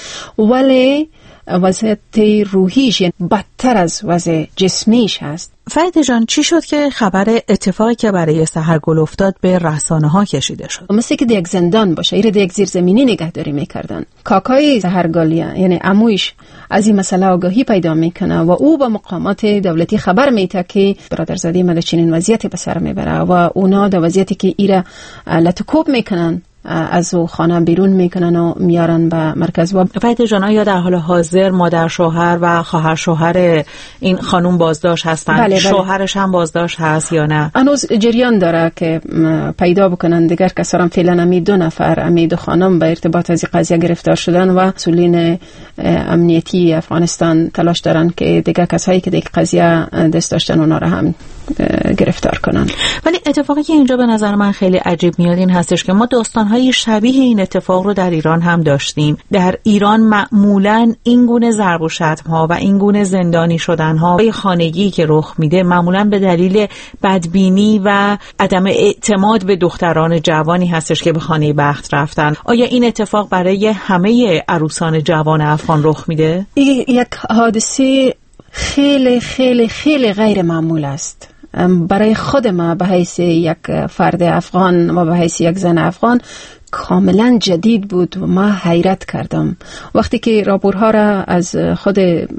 ولی وضعیت روحیش یعنی بدتر از وضع جسمیش هست. فرید جان، چی شد که خبر اتفاقی که برای سحرگل افتاد به رسانه ها کشیده شد؟ مثل که یک زندان باشه، ایره یک زیرزمینی نگهداری میکردن. کاکای سحرگل یعنی عمویش از این مسئله آگاهی پیدا میکنه و او به مقامات دولتی خبر میده که برادرزاده من چنین وضعیتی به سر میبره و اونا در وضعیتی که ایره لتوکوب میکنن از او خانه بیرون میکنن و میارن به مرکز. و فرید جان، آیا در حال حاضر مادر شوهر و خواهر شوهر این خانم بازداشت هستن؟ بله. شوهرش هم بازداشت هست یا نه؟ هنوز جریان داره که پیدا بکنن. دیگر کسا هم فعلا امی 2 نفر امی 2 خانم به ارتباط از قضیه گرفتار شدن و مسئولین امنیتی افغانستان تلاش دارن که دیگر کسایی که دیگر قضیه دست داشتن اونا را هم گرفتار کنن. ولی اتفاقی که اینجا به نظر من خیلی عجیب میاد این هستش که ما داستان‌های شبیه این اتفاق رو در ایران هم داشتیم. در ایران معمولاً این گونه ضرب و شتم‌ها و این گونه زندانی شدن‌ها به خانگی که رخ میده معمولاً به دلیل بدبینی و عدم اعتماد به دختران جوانی هستش که به خانه بخت رفتن. آیا این اتفاق برای همه عروسان جوان افغان رخ میده؟ یک حادثه خیلی خیلی خیلی غیر معمول است. برای خود ما به حیث یک فرد افغان و به حیث یک زن افغان کاملا جدید بود و ما حیرت کردم وقتی که راپورها را از خود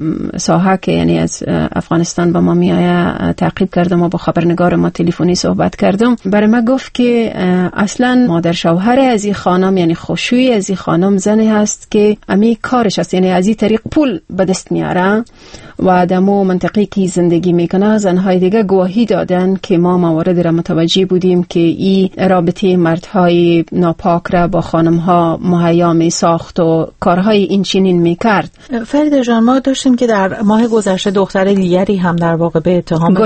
ساحه که یعنی از افغانستان به ما میآید تعقیب کردم و با خبرنگار ما تلفنی صحبت کردم. برای ما گفت که اصلا مادر شوهر از این خانم یعنی خوشوی از این خانم زنی هست که امی کارش است، یعنی از این طریق پول به دست میاره و دمو منطقی که زندگی میکنه. زنهای دیگه گواهی دادن که ما موارد را متوجه بودیم که این رابطه مردهای ناپاک را با خانمها مهیا می ساخت و کارهای این چنین می کرد. فرید جان، ما داشتیم که در ماه گذشته دختر دیگری هم در واقع به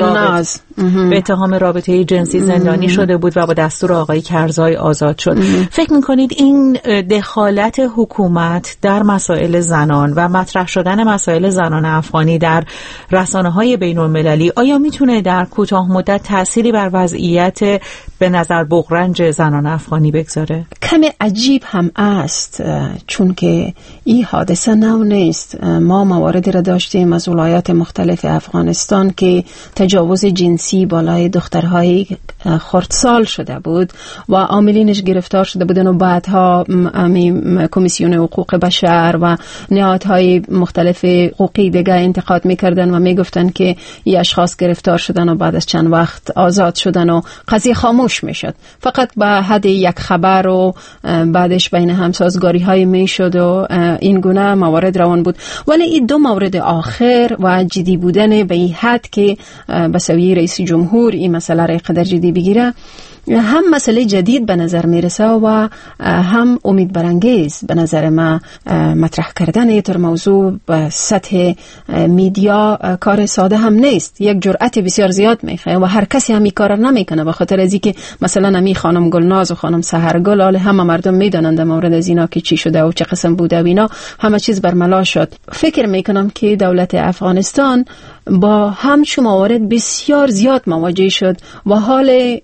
اتهام رابطه جنسی زندانی شده بود و با دستور آقای کرزای آزاد شد. فکر میکنید این دخالت حکومت در مسائل زنان و مطرح شدن مسائل زنان افغانی در رسانه‌های بین‌المللی آیا میتونه در کوتاه مدت تأثیری بر وضعیت به نظر بغرنج زنان افغانی بگذاره؟ کمی عجیب هم است، چون که این حادثه نو نیست. ما مواردی را داشتیم از ولایات مختلف افغانستان که تجاوز جنسی بالای دخترهای خردسال شده بود و عاملینش گرفتار شده بودن و بعدها کمیسیون حقوق بشر و نهادهای مختلف حقوقی دیگه انتقاد میکردن و میگفتن که این اشخاص گرفتار شدن و بعد از چند وقت آزاد شدن و قضیه خاموش میشد. فقط به حد یک خبر و بعدش بین همسازگاری های میشد و این گونه موارد روان بود. ولی این 2 مورد آخر و جدی بودن به این حد که به سویه رئیس جمهور این مسئله را قدر جدی بگیره هم مسئله جدید به نظر میرسه و هم امید برانگیز به نظر ما. مطرح کردن اینطور موضوع به سطح میدیا کار ساده هم نیست، یک جرأت بسیار زیاد میخواد و هر کسی هم این کار نمیکنه، به خاطر از اینکه مثلا امی خانم گلناز و خانم سحرگل حال همه مردم میدونند در مورد از اینا که چی شده و چه قسم بوده و اینا همه چیز برملا شد. فکر میکنم که دولت افغانستان با همچو موارد بسیار زیاد مواجه شد و حال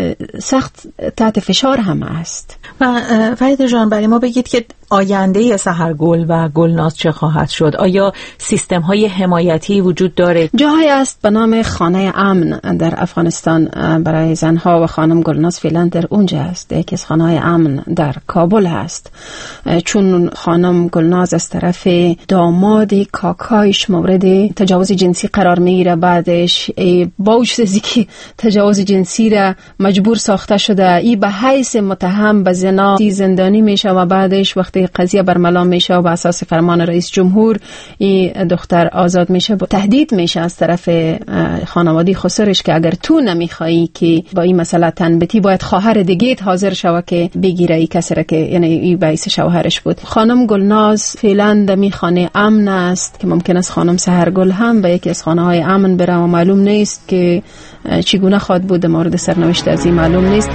سخت تحت فشار هم است. و فرید جان، برای ما بگید که آینده سحرگل و گلناز چه خواهد شد؟ آیا سیستم های حمایتی وجود داره؟ جایی است به نام خانه امن در افغانستان برای زنها و خانم گلناز فعلا در اونجا است. یکی از خانه های امن در کابل هست، چون خانم گلناز از طرف داماد کاکایش مورد تجاوز جنسی قرار میگیره. بعدش با وجود از اینکه تجاوز جنسی را مجبور ساخته شده، ای به حیث متهم به زنا زندانی میشه و بعدش وقتی وقتی قضیه برملا میشه و به اساس فرمان رئیس جمهور این دختر آزاد میشه، تهدید میشه از طرف خانواده خسرش که اگر تو نمیخوایی که با این مسئله تنبتی، باید خواهر دیگه حاضر شوه که بگیره این کسی را که یعنی این باعث شوهرش بود. خانم گلناز فعلا در می خانه امن است که ممکن است خانم سحرگل هم به یکی از خانه های امن بره و معلوم نیست که چگونه خواد بود. مورد سرنوشت از این معلوم نیست.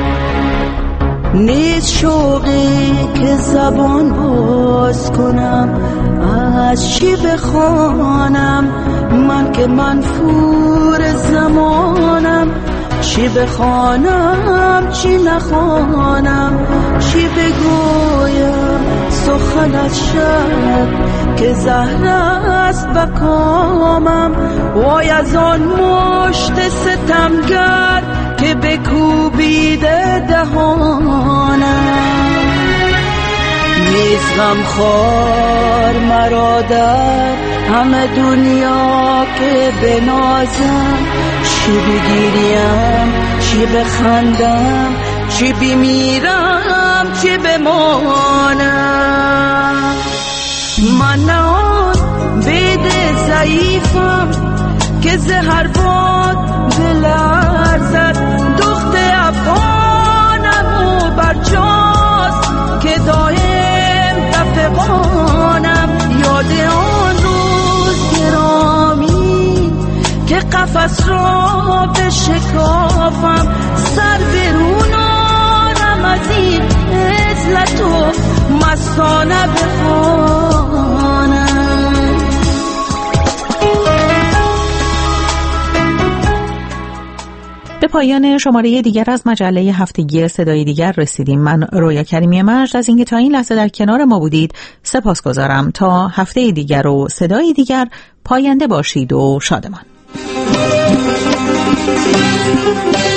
نیست شوقی که زبان باز کنم، از چی بخوانم من که منفور زمانم، چی بخوانم چی نخوانم، چی بگویم سخن از شب که زهر است بکامم، وای از آن مشت ستمگر که بکوبیده دهانم. نیست غمخوار مرا در همه دنیا که بنازم، چی بگیریم چی بخندم، چی بمیرم چی بمانم. من نه آن بید ضعیفم که زهر باد بلرزد، دخت افغانم و برجاست که دایم دفقانم. یاد آن روز گرامی که قفس را به شکافم، سر برونانم از این عزلت و مستانه بخوانم. به پایان شماره دیگر از مجله هفتگی صدای دیگر رسیدیم. من رویا کریمی مجد از اینکه تا این لحظه در کنار ما بودید سپاسگزارم. تا هفته دیگر و صدای دیگر، پاینده باشید و شادمان.